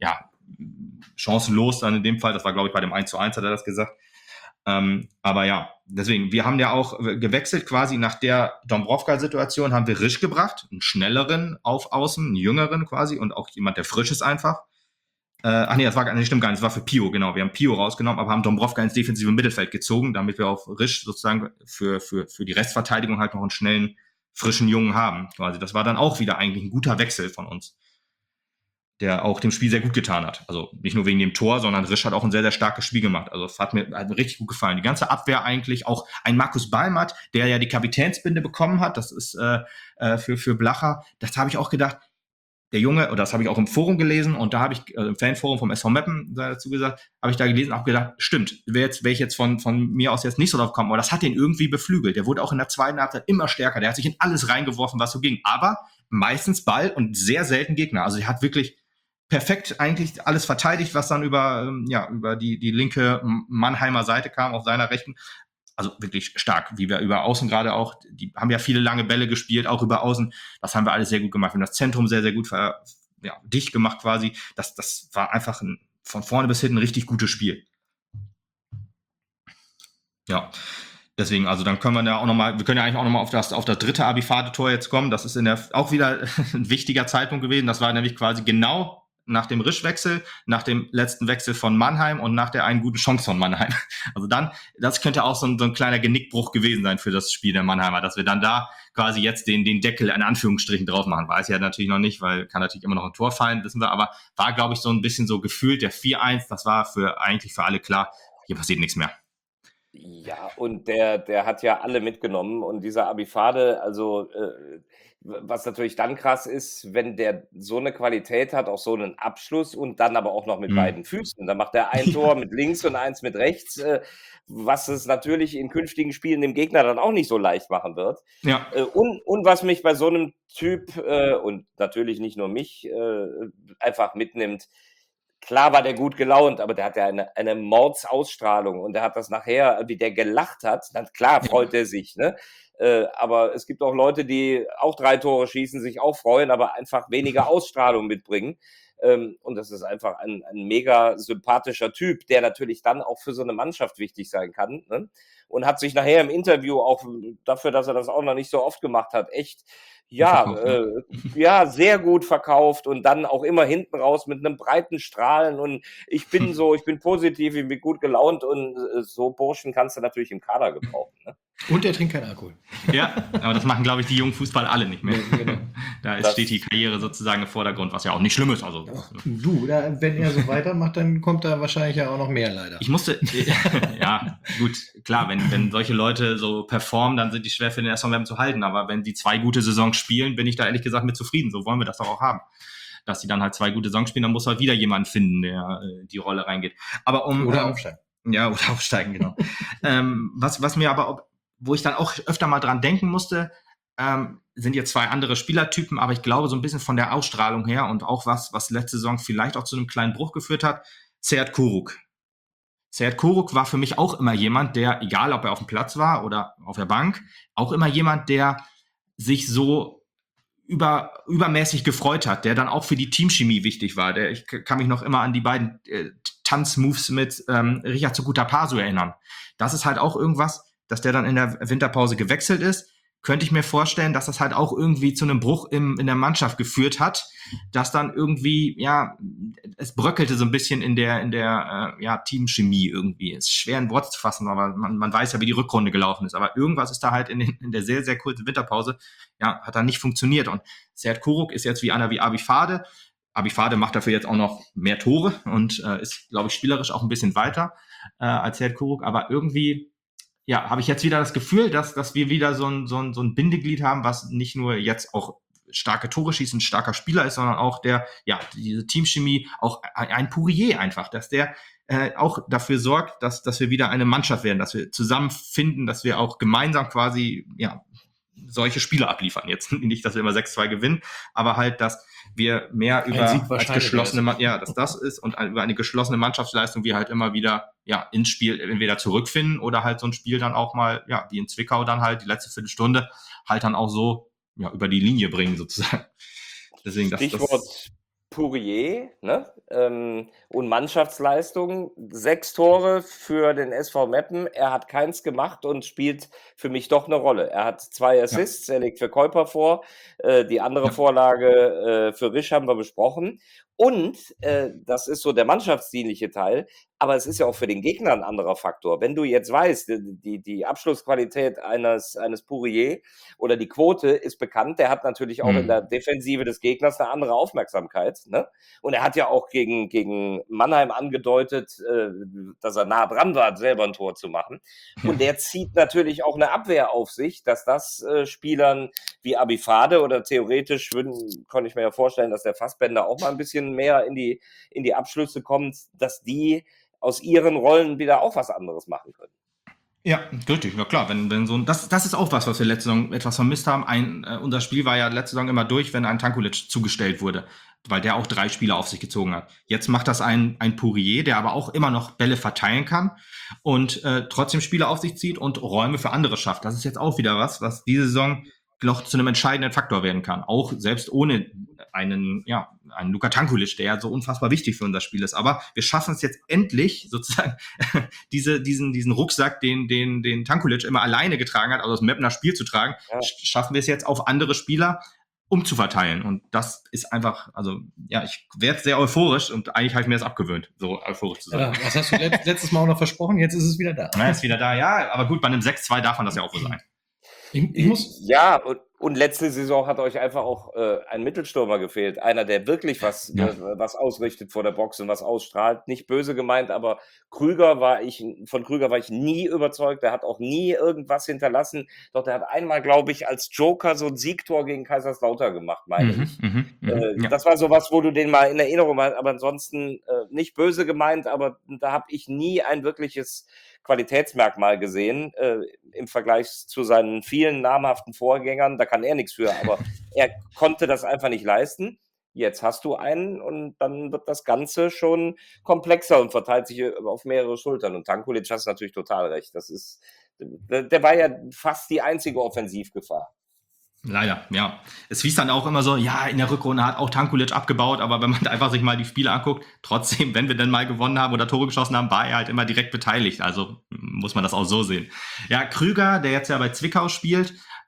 chancenlos dann in dem Fall. Das war, glaube ich, bei dem 1:1 hat er das gesagt. Aber ja, deswegen, wir haben ja auch gewechselt quasi nach der Dombrovka-Situation, haben wir Risch gebracht, einen schnelleren auf Außen, einen jüngeren quasi und auch jemand, der frisch ist einfach. Stimmt gar nicht, das war für Pio, genau. Wir haben Pio rausgenommen, aber haben Dombrovka ins defensive Mittelfeld gezogen, damit wir auf Risch sozusagen für die Restverteidigung halt noch einen schnellen, frischen Jungen haben quasi. Das war dann auch wieder eigentlich ein guter Wechsel von uns, der auch dem Spiel sehr gut getan hat. Also nicht nur wegen dem Tor, sondern Risch hat auch ein sehr, sehr starkes Spiel gemacht. Also es hat mir richtig gut gefallen. Die ganze Abwehr eigentlich, auch ein Markus Ballmatt, der ja die Kapitänsbinde bekommen hat, das ist für Blacher, das habe ich auch gedacht, der Junge, oder das habe ich auch im Forum gelesen und da habe ich, im Fanforum vom SV Meppen dazu gesagt, habe ich da gelesen, auch gedacht, stimmt, wäre ich jetzt von mir aus jetzt nicht so drauf gekommen, aber das hat den irgendwie beflügelt. Der wurde auch in der zweiten Halbzeit immer stärker, der hat sich in alles reingeworfen, was so ging, aber meistens Ball und sehr selten Gegner. Also er hat wirklich perfekt eigentlich alles verteidigt, was dann über die linke Mannheimer Seite kam, auf seiner rechten. Also wirklich stark, wie wir über Außen gerade auch, die haben ja viele lange Bälle gespielt, auch über Außen. Das haben wir alles sehr gut gemacht. Wir haben das Zentrum sehr, sehr gut dicht gemacht quasi. Das war einfach von vorne bis hinten ein richtig gutes Spiel. Ja, deswegen, also dann können wir ja auch nochmal, wir können ja eigentlich auch nochmal auf das dritte Abifade-Tor jetzt kommen. Das ist auch wieder ein wichtiger Zeitpunkt gewesen. Das war nämlich quasi genau nach dem Rischwechsel, nach dem letzten Wechsel von Mannheim und nach der einen guten Chance von Mannheim. Also dann, das könnte auch so ein kleiner Genickbruch gewesen sein für das Spiel der Mannheimer, dass wir dann da quasi jetzt den Deckel in Anführungsstrichen drauf machen. Weiß ja natürlich noch nicht, weil kann natürlich immer noch ein Tor fallen, wissen wir, aber war, glaube ich, so ein bisschen so gefühlt der 4:1, das war eigentlich für alle klar, hier passiert nichts mehr. Ja, und der hat ja alle mitgenommen und dieser Abifade, also was natürlich dann krass ist, wenn der so eine Qualität hat, auch so einen Abschluss und dann aber auch noch mit beiden Füßen. Dann macht er ein Tor mit links und eins mit rechts, was es natürlich in künftigen Spielen dem Gegner dann auch nicht so leicht machen wird. Ja. Und was mich bei so einem Typ und natürlich nicht nur mich einfach mitnimmt, klar war der gut gelaunt, aber der hat ja eine Mordsausstrahlung und der hat das nachher, wie der gelacht hat, dann klar freut er sich, ne? Aber es gibt auch Leute, die auch 3 Tore schießen, sich auch freuen, aber einfach weniger Ausstrahlung mitbringen. Und das ist einfach ein mega sympathischer Typ, der natürlich dann auch für so eine Mannschaft wichtig sein kann, ne? Und hat sich nachher im Interview auch dafür, dass er das auch noch nicht so oft gemacht hat, echt Ja, verkauft, ne? ja, sehr gut verkauft und dann auch immer hinten raus mit einem breiten Strahlen und ich bin positiv, ich bin gut gelaunt und so Burschen kannst du natürlich im Kader gebrauchen. Ne? Und er trinkt keinen Alkohol. Ja, aber das machen, glaube ich, die jungen Fußballer alle nicht mehr. Nee, genau. Steht die Karriere sozusagen im Vordergrund, was ja auch nicht schlimm ist. Also, Du, wenn er so weitermacht, dann kommt da wahrscheinlich ja auch noch mehr leider. ich musste, ja, gut, klar, wenn solche Leute so performen, dann sind die schwer für den SV Meppen zu halten. Aber wenn die 2 gute Saisons spielen, bin ich da ehrlich gesagt mit zufrieden. So wollen wir das doch auch haben. Dass die dann halt 2 gute Saisons spielen, dann muss halt wieder jemand finden, der die Rolle reingeht. Aber Oder aufsteigen. Ja, oder aufsteigen, genau. Was mir aber, wo ich dann auch öfter mal dran denken musste, sind jetzt 2 andere Spielertypen, aber ich glaube so ein bisschen von der Ausstrahlung her und auch was letzte Saison vielleicht auch zu einem kleinen Bruch geführt hat, Sead Kuruk. Sead Kuruk war für mich auch immer jemand, der, egal ob er auf dem Platz war oder auf der Bank, auch immer jemand, der sich so übermäßig gefreut hat, der dann auch für die Teamchemie wichtig war. Ich kann mich noch immer an die beiden Tanzmoves mit Richard Sukuta-Pasu erinnern. Das ist halt auch irgendwas, dass der dann in der Winterpause gewechselt ist. Könnte ich mir vorstellen, dass das halt auch irgendwie zu einem Bruch in der Mannschaft geführt hat, dass dann irgendwie, ja, es bröckelte so ein bisschen in der Teamchemie irgendwie. Ist schwer in Worte zu fassen, aber man weiß ja, wie die Rückrunde gelaufen ist. Aber irgendwas ist da halt in der sehr, sehr kurzen Winterpause, ja, hat da nicht funktioniert. Und Sead Kuruk ist jetzt wie einer wie Abi Fade. Abi Fade macht dafür jetzt auch noch mehr Tore und ist, glaube ich, spielerisch auch ein bisschen weiter als Sead Kuruk. Aber irgendwie, ja, habe ich jetzt wieder das Gefühl, dass wir wieder so ein Bindeglied haben, was nicht nur jetzt auch starke Tore schießt, ein starker Spieler ist, sondern auch diese Teamchemie, auch ein Pourier einfach, dass der auch dafür sorgt, dass wir wieder eine Mannschaft werden, dass wir zusammenfinden, dass wir auch gemeinsam quasi, ja, solche Spiele abliefern. Jetzt nicht, dass wir immer 6-2 gewinnen, aber halt, dass wir mehr über als geschlossene, dass das ist und über eine geschlossene Mannschaftsleistung wir halt immer wieder ins Spiel entweder zurückfinden oder halt so ein Spiel dann auch mal, wie in Zwickau dann halt die letzte Viertelstunde halt dann auch so über die Linie bringen sozusagen. Deswegen Stichwort Pourier, ne? Und Mannschaftsleistung. 6 Tore für den SV Meppen. Er hat keins gemacht und spielt für mich doch eine Rolle. Er hat 2 Assists, er legt für Keuper vor. Die andere Vorlage für Risch haben wir besprochen. Und das ist so der mannschaftsdienliche Teil, aber es ist ja auch für den Gegner ein anderer Faktor. Wenn du jetzt weißt, die Abschlussqualität eines Pourier oder die Quote ist bekannt, der hat natürlich auch in der Defensive des Gegners eine andere Aufmerksamkeit. Ne? Und er hat ja auch gegen Mannheim angedeutet, dass er nah dran war, selber ein Tor zu machen. Und der zieht natürlich auch eine Abwehr auf sich, dass das Spielern wie Abi Fade oder theoretisch konnte ich mir ja vorstellen, dass der Fassbender auch mal ein bisschen mehr in die Abschlüsse kommt, dass die aus ihren Rollen wieder auch was anderes machen können. Ja, richtig, na klar, wenn so das ist auch was wir letzte Saison etwas vermisst haben. Unser Spiel war ja letzte Saison immer durch, wenn ein Tankulic zugestellt wurde, weil der auch 3 Spieler auf sich gezogen hat. Jetzt macht das ein Pourier, der aber auch immer noch Bälle verteilen kann und trotzdem Spieler auf sich zieht und Räume für andere schafft. Das ist jetzt auch wieder was diese Saison noch zu einem entscheidenden Faktor werden kann. Auch selbst ohne einen Luka Tankulic, der ja so unfassbar wichtig für unser Spiel ist. Aber wir schaffen es jetzt endlich, sozusagen, diesen Rucksack, den Tankulic immer alleine getragen hat, also das Mapner Spiel zu tragen, schaffen wir es jetzt auf andere Spieler umzuverteilen. Und das ist einfach, also, ich werde sehr euphorisch und eigentlich habe ich mir das abgewöhnt, so euphorisch zu sein. Ja, was hast du letztes Mal auch noch versprochen? Jetzt ist es wieder da. Ja, ist wieder da, ja, aber gut, bei einem 6-2 darf man das ja auch wohl sein. Ich muss und letzte Saison hat euch einfach auch ein Mittelstürmer gefehlt. Einer, der wirklich was ausrichtet vor der Box und was ausstrahlt. Nicht böse gemeint, aber von Krüger war ich nie überzeugt. Der hat auch nie irgendwas hinterlassen. Doch der hat einmal, glaube ich, als Joker so ein Siegtor gegen Kaiserslautern gemacht, meine ich. Das war sowas, wo du den mal in Erinnerung hast. Aber ansonsten nicht böse gemeint, aber da habe ich nie ein wirkliches Qualitätsmerkmal gesehen im Vergleich zu seinen vielen namhaften Vorgängern. Da kann er nichts für, aber er konnte das einfach nicht leisten. Jetzt hast du einen und dann wird das Ganze schon komplexer und verteilt sich auf mehrere Schultern. Und Tankulic hast natürlich total recht. Der war ja fast die einzige Offensivgefahr. Leider, ja. Es hieß dann auch immer so, in der Rückrunde hat auch Tankulic abgebaut, aber wenn man einfach sich mal die Spiele anguckt, trotzdem, wenn wir dann mal gewonnen haben oder Tore geschossen haben, war er halt immer direkt beteiligt. Also muss man das auch so sehen. Ja, Krüger, der jetzt ja bei Zwickau spielt,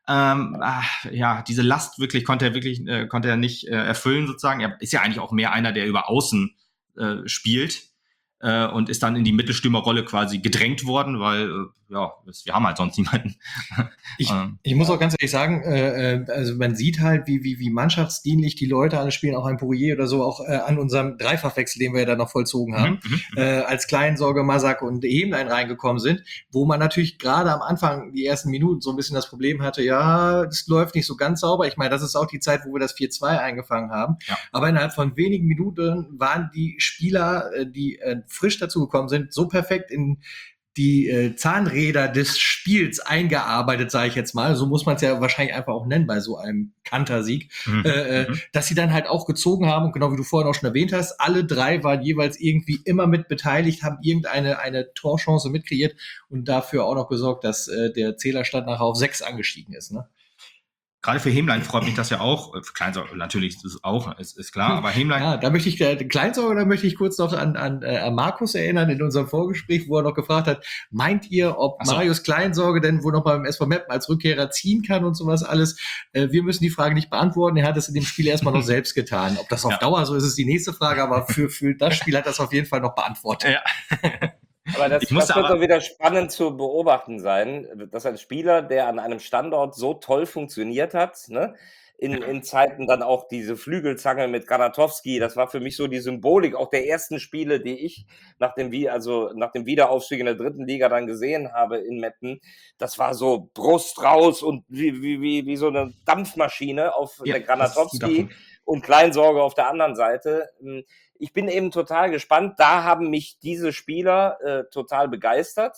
diese Last konnte er nicht erfüllen sozusagen. Er ist ja eigentlich auch mehr einer, der über Außen spielt und ist dann in die Mittelstürmerrolle quasi gedrängt worden, weil wir haben halt sonst niemanden. Ich muss auch ganz ehrlich sagen, also man sieht halt, wie mannschaftsdienlich die Leute alle spielen, auch ein Pourier oder so, auch an unserem Dreifachwechsel, den wir ja dann noch vollzogen haben, als Kleinsorge, Masak und Hemlein reingekommen sind, wo man natürlich gerade am Anfang, die ersten Minuten, so ein bisschen das Problem hatte, ja, das läuft nicht so ganz sauber. Ich meine, das ist auch die Zeit, wo wir das 4-2 eingefangen haben. Ja. Aber innerhalb von wenigen Minuten waren die Spieler, die frisch dazugekommen sind, so perfekt in die Zahnräder des Spiels eingearbeitet, sage ich jetzt mal, so muss man es ja wahrscheinlich einfach auch nennen bei so einem Kantersieg, dass sie dann halt auch gezogen haben und genau wie du vorhin auch schon erwähnt hast, alle drei waren jeweils irgendwie immer mit beteiligt, haben eine Torchance mitkreiert und dafür auch noch gesorgt, dass der Zählerstand nachher auf 6 angestiegen ist, ne? Gerade für Hemlein freut mich das ja auch. Für Kleinsorge natürlich ist klar, aber Hemlein. Ja, da möchte ich Kleinsorge, da möchte ich kurz noch an Markus erinnern in unserem Vorgespräch, wo er noch gefragt hat, meint ihr, ob Marius Kleinsorge denn wohl noch beim SV Meppen als Rückkehrer ziehen kann und sowas alles? Wir müssen die Frage nicht beantworten. Er hat es in dem Spiel erstmal noch selbst getan. Ob das auf Dauer so ist, ist die nächste Frage, aber für das Spiel hat das auf jeden Fall noch beantwortet. Ja. Aber das wird doch wieder spannend zu beobachten sein, dass ein Spieler, der an einem Standort so toll funktioniert hat, ne, in Zeiten dann auch diese Flügelzange mit Granatowski, das war für mich so die Symbolik auch der ersten Spiele, die ich nach dem Wiederaufstieg in der 3. Liga dann gesehen habe in Meppen. Das war so Brust raus und wie so eine Dampfmaschine auf der Granatowski und Kleinsorge auf der anderen Seite. Ich bin eben total gespannt. Da haben mich diese Spieler total begeistert.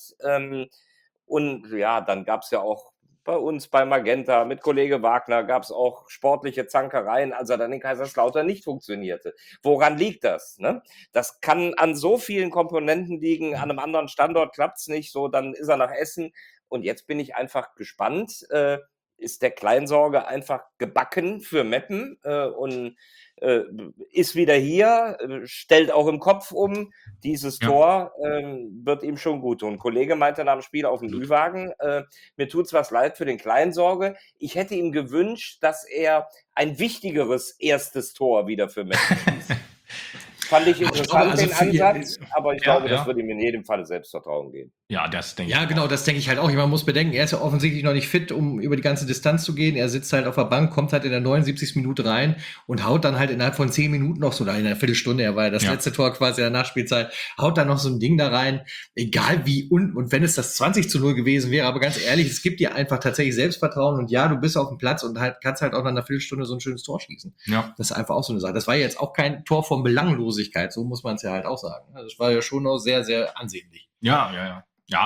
Und ja, dann gab's ja auch bei uns bei Magenta mit Kollege Wagner gab's auch sportliche Zankereien, als er dann in Kaiserslautern nicht funktionierte. Woran liegt das? Ne? Das kann an so vielen Komponenten liegen. An einem anderen Standort klappt's nicht. So, dann ist er nach Essen. Und jetzt bin ich einfach gespannt. Ist der Kleinsorge einfach gebacken für Meppen und ist wieder hier, stellt auch im Kopf um. Dieses Tor wird ihm schon gut tun. Ein Kollege meinte nach dem Spiel auf dem Ü-Wagen, mir tut's was leid für den Kleinsorge. Ich hätte ihm gewünscht, dass er ein wichtigeres erstes Tor wieder für Meppen schießt. Fand ich interessant, den Ansatz, aber ich glaube, das würde ihm in jedem Fall Selbstvertrauen geben. Ja, das denke ich. Ja, genau, das denke ich halt auch. Man muss bedenken, er ist ja offensichtlich noch nicht fit, um über die ganze Distanz zu gehen. Er sitzt halt auf der Bank, kommt halt in der 79. Minute rein und haut dann halt innerhalb von 10 Minuten noch so, oder in einer Viertelstunde, er war ja das letzte Tor quasi in der Nachspielzeit, haut dann noch so ein Ding da rein, egal wie, und wenn es das 20-0 gewesen wäre, aber ganz ehrlich, es gibt dir einfach tatsächlich Selbstvertrauen und ja, du bist auf dem Platz und halt kannst halt auch nach einer Viertelstunde so ein schönes Tor schießen. Ja. Das ist einfach auch so eine Sache. Das war jetzt auch kein Tor von Belanglosigkeit, so muss man es ja halt auch sagen. Das war ja schon noch sehr, sehr ansehnlich. Ja.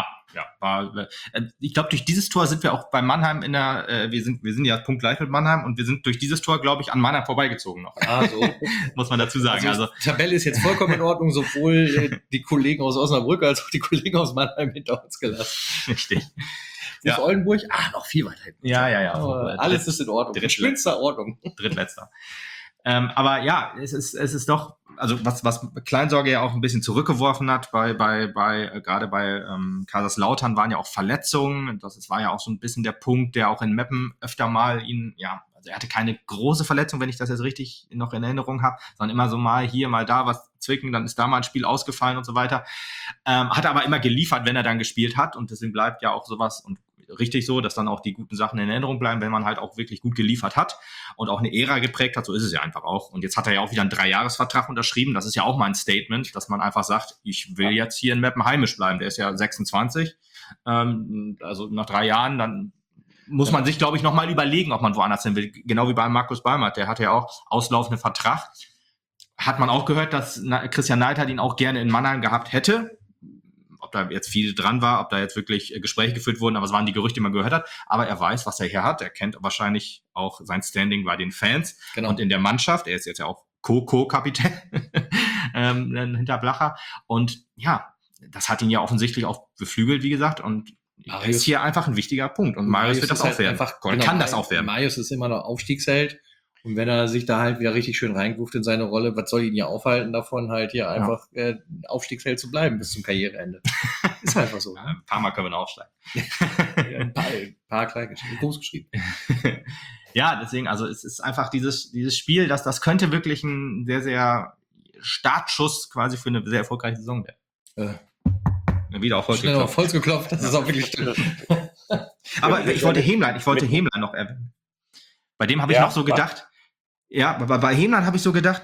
Ich glaube, durch dieses Tor sind wir auch bei Mannheim wir sind ja punktgleich mit Mannheim und wir sind durch dieses Tor, glaube ich, an Mannheim vorbeigezogen noch. Ah, so. Muss man dazu sagen. Also die Tabelle ist jetzt vollkommen in Ordnung, sowohl die Kollegen aus Osnabrück als auch die Kollegen aus Mannheim hinter uns gelassen. Richtig. Ist Oldenburg? noch viel weiter hinten. Ja. Alles ist in Ordnung. Schönster Ordnung. Drittletzter. Aber ja, es ist doch, also was Kleinsorge ja auch ein bisschen zurückgeworfen hat, gerade bei Kaiserslautern waren ja auch Verletzungen. Das war ja auch so ein bisschen der Punkt, der auch in Meppen öfter mal also er hatte keine große Verletzung, wenn ich das jetzt richtig noch in Erinnerung habe, sondern immer so mal hier, mal da was zwicken, dann ist da mal ein Spiel ausgefallen und so weiter. Hat aber immer geliefert, wenn er dann gespielt hat und deswegen bleibt ja auch sowas und richtig so, dass dann auch die guten Sachen in Erinnerung bleiben, wenn man halt auch wirklich gut geliefert hat und auch eine Ära geprägt hat, so ist es ja einfach auch. Und jetzt hat er ja auch wieder einen 3-Jahres-Vertrag unterschrieben, das ist ja auch mal ein Statement, dass man einfach sagt, ich will jetzt hier in Meppen heimisch bleiben, der ist ja 26, also nach 3 Jahren, dann muss man sich, glaube ich, nochmal überlegen, ob man woanders hin will, genau wie bei Markus Balmert, der hatte ja auch auslaufenden Vertrag, hat man auch gehört, dass Christian Neidhardt ihn auch gerne in Mannheim gehabt hätte. Ob da jetzt viel dran war, ob da jetzt wirklich Gespräche geführt wurden, aber es waren die Gerüchte, die man gehört hat. Aber er weiß, was er hier hat. Er kennt wahrscheinlich auch sein Standing bei den Fans und in der Mannschaft. Er ist jetzt ja auch Co-Kapitän hinter Blacher. Und ja, das hat ihn ja offensichtlich auch beflügelt, wie gesagt. Und Marius ist hier einfach ein wichtiger Punkt. Und Marius wird das auch werden. Kann das auch werden. Marius ist immer noch Aufstiegsheld. Und wenn er sich da halt wieder richtig schön reinruft in seine Rolle, was soll ihn ja aufhalten davon, halt hier einfach Aufstiegsfeld zu bleiben bis zum Karriereende? Ist einfach so. Ein paar Mal können wir noch aufsteigen. Ein paar klein geschrieben, groß geschrieben. Ja, deswegen, also es ist einfach dieses Spiel, das könnte wirklich ein sehr, sehr Startschuss quasi für eine sehr erfolgreiche Saison werden. Wieder auf Holz Schnell geklopft. auf Holz geklopft, das ist auch wirklich stimmt. Aber ich wollte Hemlein noch erwähnen. Bei dem habe ich noch so gedacht, aber bei Hemlein habe ich so gedacht,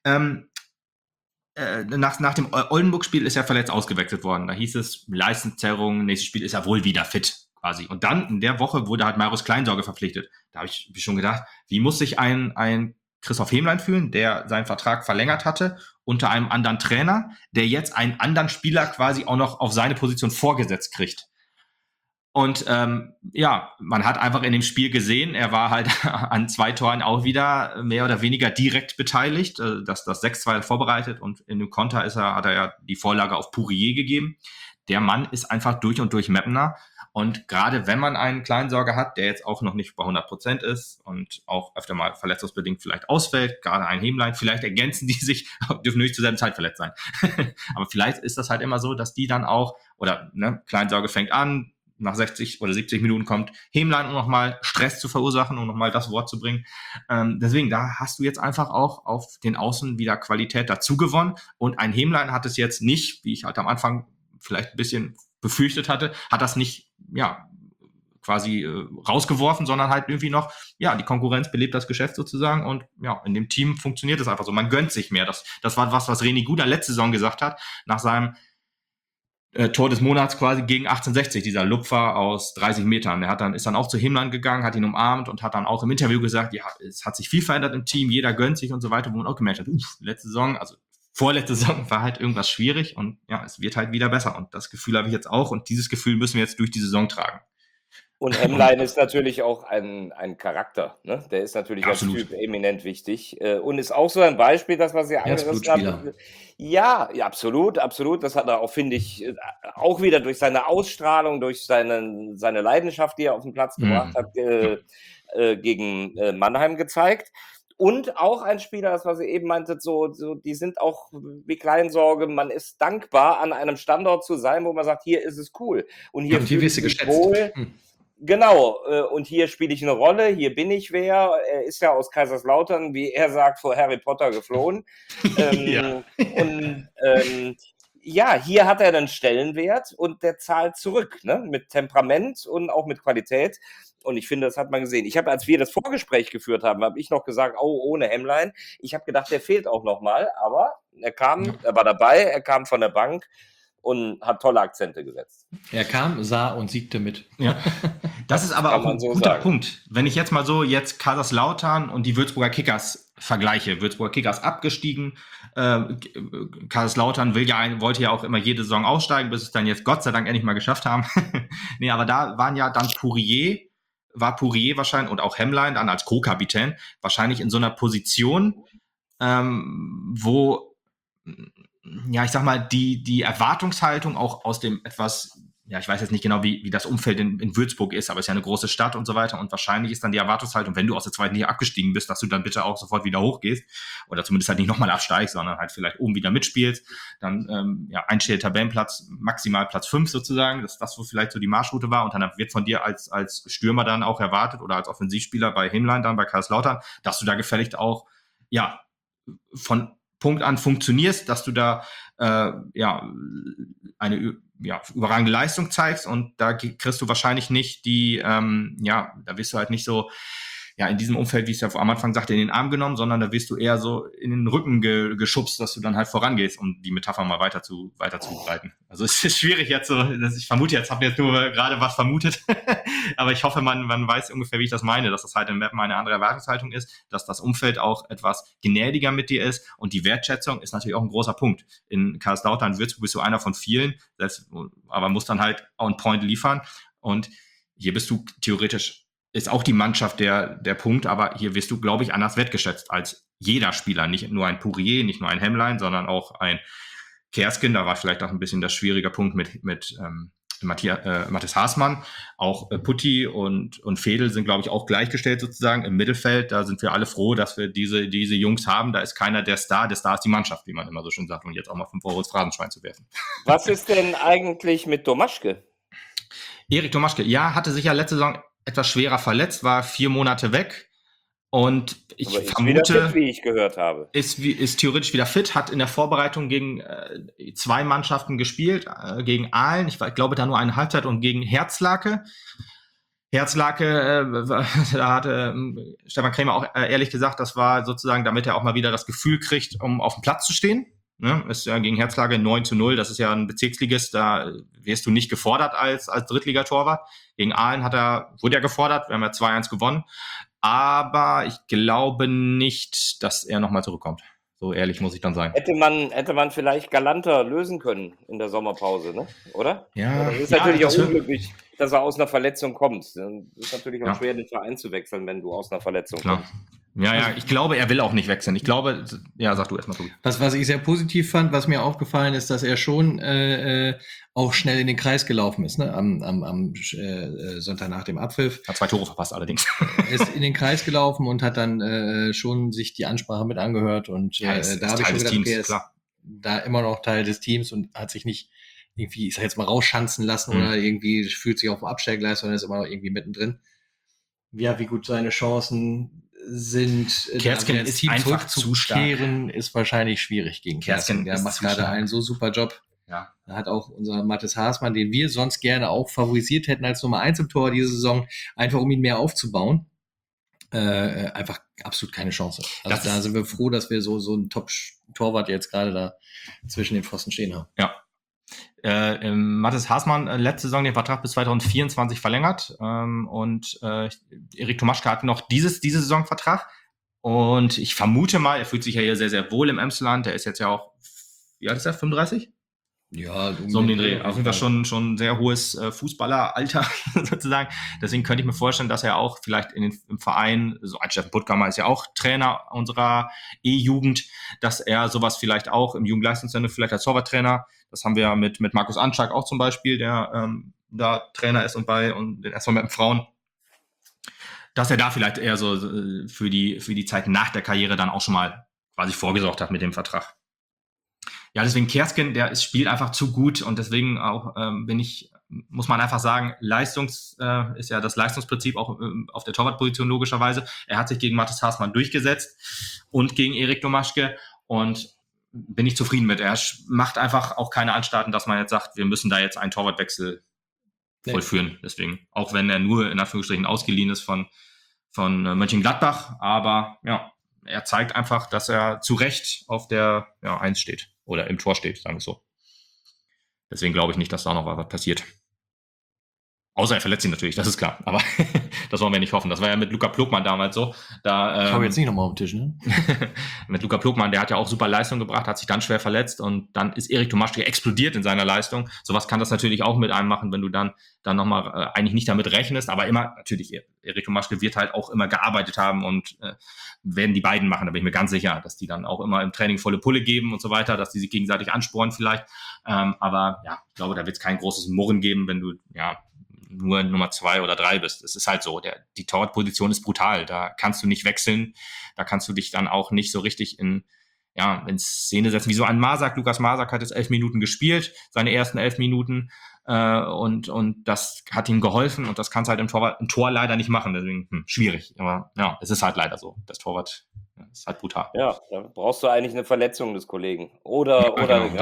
nach dem Oldenburg-Spiel ist er verletzt ausgewechselt worden. Da hieß es, Leistungszerrung, nächstes Spiel ist er wohl wieder fit quasi. Und dann in der Woche wurde halt Marius Kleinsorge verpflichtet. Da habe ich schon gedacht, wie muss sich ein Christoph Hemlein fühlen, der seinen Vertrag verlängert hatte, unter einem anderen Trainer, der jetzt einen anderen Spieler quasi auch noch auf seine Position vorgesetzt kriegt. Und man hat einfach in dem Spiel gesehen, er war halt an 2 Toren auch wieder mehr oder weniger direkt beteiligt, das 6-2 vorbereitet und in dem Konter hat er ja die Vorlage auf Pourier gegeben. Der Mann ist einfach durch und durch Mapner. Und gerade wenn man einen Kleinsorge hat, der jetzt auch noch nicht bei 100% ist und auch öfter mal verletzungsbedingt vielleicht ausfällt, gerade ein Hemlein, vielleicht ergänzen die sich, dürfen nicht zur selben Zeit verletzt sein. Aber vielleicht ist das halt immer so, dass die dann auch, Kleinsorge fängt an, nach 60 oder 70 Minuten kommt Hemlein, um nochmal Stress zu verursachen, um nochmal das Wort zu bringen. Deswegen, da hast du jetzt einfach auch auf den Außen wieder Qualität dazu gewonnen. Und ein Hemlein hat es jetzt nicht, wie ich halt am Anfang vielleicht ein bisschen befürchtet hatte, hat das nicht, quasi rausgeworfen, sondern halt irgendwie noch, die Konkurrenz belebt das Geschäft sozusagen und in dem Team funktioniert es einfach so. Man gönnt sich mehr. Das war was René Guder letzte Saison gesagt hat, nach seinem Tor des Monats quasi gegen 1860, dieser Lupfer aus 30 Metern. Ist dann auch zu Hemlein gegangen, hat ihn umarmt und hat dann auch im Interview gesagt, es hat sich viel verändert im Team, jeder gönnt sich und so weiter, wo man auch gemerkt hat, letzte Saison, also vorletzte Saison war halt irgendwas schwierig und es wird halt wieder besser und das Gefühl habe ich jetzt auch und dieses Gefühl müssen wir jetzt durch die Saison tragen. Und Hemlein ist natürlich auch ein Charakter, ne? Der ist natürlich Absolut. als Typ eminent wichtig und ist auch so ein Beispiel, das was Sie angerissen haben. Ja, absolut. Das hat er auch, finde ich, auch wieder durch seine Ausstrahlung, durch seine Leidenschaft, die er auf den Platz gebracht hat, gegen Mannheim gezeigt. Und auch ein Spieler, das was ihr eben meintet, so die sind auch wie Kleinsorge, man ist dankbar, an einem Standort zu sein, wo man sagt, hier ist es cool. Und hier wirst du geschätzt. Wohl. Genau, und hier spiele ich eine Rolle, hier bin ich wer. Er ist ja aus Kaiserslautern, wie er sagt, vor Harry Potter geflohen. Hier hat er einen Stellenwert und der zahlt zurück, ne? Mit Temperament und auch mit Qualität. Und ich finde, das hat man gesehen. Als wir das Vorgespräch geführt haben, habe ich noch gesagt, ohne Hemlein. Ich habe gedacht, der fehlt auch nochmal, aber er war dabei, er kam von der Bank und hat tolle Akzente gesetzt. Er kam, sah und siegte mit. Ja. Das ist aber auch ein guter Punkt. Wenn ich jetzt mal Kaiserslautern und die Würzburger Kickers vergleiche. Würzburger Kickers abgestiegen. Kaiserslautern wollte ja auch immer jede Saison aussteigen, bis es dann jetzt Gott sei Dank endlich mal geschafft haben. Nee, aber da waren ja dann Pourier wahrscheinlich und auch Hemlein dann als Co-Kapitän wahrscheinlich in so einer Position, wo ich sag mal, die Erwartungshaltung auch aus dem etwas, ich weiß jetzt nicht genau, wie das Umfeld in Würzburg ist, aber es ist ja eine große Stadt und so weiter und wahrscheinlich ist dann die Erwartungshaltung, wenn du aus der 2. Liga abgestiegen bist, dass du dann bitte auch sofort wieder hochgehst oder zumindest halt nicht nochmal absteigst, sondern halt vielleicht oben wieder mitspielst, dann einstelliger Tabellenplatz, maximal Platz 5 sozusagen, dass das so vielleicht so die Marschroute war und dann wird von dir als Stürmer dann auch erwartet oder als Offensivspieler bei Hemlein dann bei Kaiserslautern, dass du da gefälligst auch, von Punkt an funktionierst, dass du da eine überragende Leistung zeigst und da kriegst du wahrscheinlich nicht da wirst du halt nicht so in diesem Umfeld, wie ich es ja am Anfang sagte, in den Arm genommen, sondern da wirst du eher so in den Rücken geschubst, dass du dann halt vorangehst, um die Metapher mal weiter zu breiten. Also es ist schwierig jetzt so, dass ich vermute, habe jetzt nur gerade was vermutet, aber ich hoffe, man weiß ungefähr, wie ich das meine, dass das halt im Mappen eine andere Erwartungshaltung ist, dass das Umfeld auch etwas gnädiger mit dir ist und die Wertschätzung ist natürlich auch ein großer Punkt. In Kaiserslautern, Würzburg bist du einer von vielen, aber musst dann halt on point liefern und hier bist du theoretisch ist auch die Mannschaft der Punkt, aber hier wirst du, glaube ich, anders wertgeschätzt als jeder Spieler. Nicht nur ein Pourier, nicht nur ein Hemlein, sondern auch ein Kerskin. Da war vielleicht auch ein bisschen das schwierige Punkt mit Mathis Haßmann, auch Putti und Fedel sind, glaube ich, auch gleichgestellt sozusagen im Mittelfeld. Da sind wir alle froh, dass wir diese Jungs haben. Da ist keiner der Star ist die Mannschaft, wie man immer so schön sagt. Und jetzt auch mal 5 Euro ins Phrasenschwein zu werfen. Was ist denn eigentlich mit Domaschke? Erik Domaschke, ja, hatte sich ja letzte Saison etwas schwerer verletzt, war 4 Monate weg. Und ich Aber ist vermute, wieder fit, wie ich gehört habe. ist theoretisch wieder fit, hat in der Vorbereitung gegen 2 Mannschaften gespielt, gegen Aalen, ich glaube da nur eine Halbzeit, und gegen Herzlake. Da hatte Stefan Krämer auch ehrlich gesagt, das war sozusagen, damit er auch mal wieder das Gefühl kriegt, um auf dem Platz zu stehen. Ne? Ist ja gegen Herzlake 9-0, das ist ja ein Bezirksligist, da wirst du nicht gefordert als Drittligatorwart. Gegen Aalen wurde er gefordert, wir haben ja 2-1 gewonnen. Aber ich glaube nicht, dass er nochmal zurückkommt. So ehrlich muss ich dann sein. Hätte man vielleicht galanter lösen können in der Sommerpause, ne? Oder? Ja, Das ist ja, natürlich das auch unglücklich, dass er aus einer Verletzung kommt. Es ist natürlich auch Ja. schwer, den Verein zu wechseln, wenn du aus einer Verletzung Klar. kommst. Ja, ich glaube, er will auch nicht wechseln. Ich glaube, ja, sag du erstmal, Tobi. Was ich sehr positiv fand, was mir aufgefallen ist, dass er schon auch schnell in den Kreis gelaufen ist, ne? Am Sonntag nach dem Abpfiff. Hat 2 Tore verpasst allerdings. Er ist in den Kreis gelaufen und hat dann schon sich die Ansprache mit angehört. Und Ja, ist da habe ich Teil schon des gedacht, Teams, okay, er ist klar. da immer noch Teil des Teams und hat sich nicht irgendwie, ich sag jetzt mal, rausschanzen lassen oder irgendwie fühlt sich auf dem Abstellgleis, sondern ist immer noch irgendwie mittendrin. Ja, wie gut seine Chancen sind, Kersken da ins ist Team einfach zu stark. zurückzukehren, ist wahrscheinlich schwierig gegen Kersken Kersken. Der ist macht zu gerade stark. einen so super Job. Ja. Da hat auch unser Mathis Haßmann, den wir sonst gerne auch favorisiert hätten als Nummer 1 im Tor diese Saison, einfach um ihn mehr aufzubauen, einfach absolut keine Chance. Also da sind wir froh, dass wir so einen Top-Torwart jetzt gerade da zwischen den Pfosten stehen haben. Ja. Mathis Haßmann letzte Saison den Vertrag bis 2024 verlängert und Erik Tomaschke hat noch diese Saison Vertrag und ich vermute mal, er fühlt sich ja hier sehr, sehr wohl im Emsland, der ist jetzt ja auch, wie alt ist er, 35? Ja, So um den Dreh. Auf jeden Fall schon ein sehr hohes Fußballeralter sozusagen. Deswegen könnte ich mir vorstellen, dass er auch vielleicht im Verein, so ein Steffen Puttkammer ist ja auch Trainer unserer E-Jugend, dass er sowas vielleicht auch im Jugendleistungszentrum vielleicht als Torwarttrainer, das haben wir ja mit Markus Anschak auch zum Beispiel, der da Trainer ist und den erstmal mit den Frauen, dass er da vielleicht eher so für die Zeit nach der Karriere dann auch schon mal quasi vorgesorgt hat mit dem Vertrag. Ja, deswegen Kersken, der spielt einfach zu gut und deswegen auch muss man einfach sagen, ist ja das Leistungsprinzip auch auf der Torwartposition logischerweise. Er hat sich gegen Mathis Haßmann durchgesetzt und gegen Erik Domaschke und bin ich zufrieden mit. Er macht einfach auch keine Anstalten, dass man jetzt sagt, wir müssen da jetzt einen Torwartwechsel vollführen. Deswegen, auch wenn er nur in Anführungsstrichen ausgeliehen ist von Mönchengladbach, aber ja, er zeigt einfach, dass er zu Recht auf der 1 steht. Oder im Tor steht, sagen wir so. Deswegen glaube ich nicht, dass da noch was passiert. Außer er verletzt ihn natürlich, das ist klar. Aber das wollen wir nicht hoffen. Das war ja mit Luca Plogmann damals so. Ich habe jetzt nicht nochmal auf den Tisch, ne? Mit Luca Plogmann, der hat ja auch super Leistung gebracht, hat sich dann schwer verletzt und dann ist Erik Tomaschke explodiert in seiner Leistung. Sowas kann das natürlich auch mit einem machen, wenn du dann nochmal eigentlich nicht damit rechnest. Aber immer, natürlich, Erik Tomaschke wird halt auch immer gearbeitet haben und werden die beiden machen. Da bin ich mir ganz sicher, dass die dann auch immer im Training volle Pulle geben und so weiter, dass die sich gegenseitig anspornen vielleicht. Aber ja, ich glaube, da wird es kein großes Murren geben, wenn du nur Nummer 2 oder 3 bist. Es ist halt so, die Torwartposition ist brutal. Da kannst du nicht wechseln. Da kannst du dich dann auch nicht so richtig in Szene setzen. Wie so ein Marsak. Lukas Marsak hat jetzt 11 Minuten gespielt, seine ersten 11 Minuten. Und das hat ihm geholfen. Und das kannst du halt im Tor leider nicht machen. Deswegen schwierig. Aber ja, es ist halt leider so. Das Torwart ist halt brutal. Ja, da brauchst du eigentlich eine Verletzung des Kollegen. Oder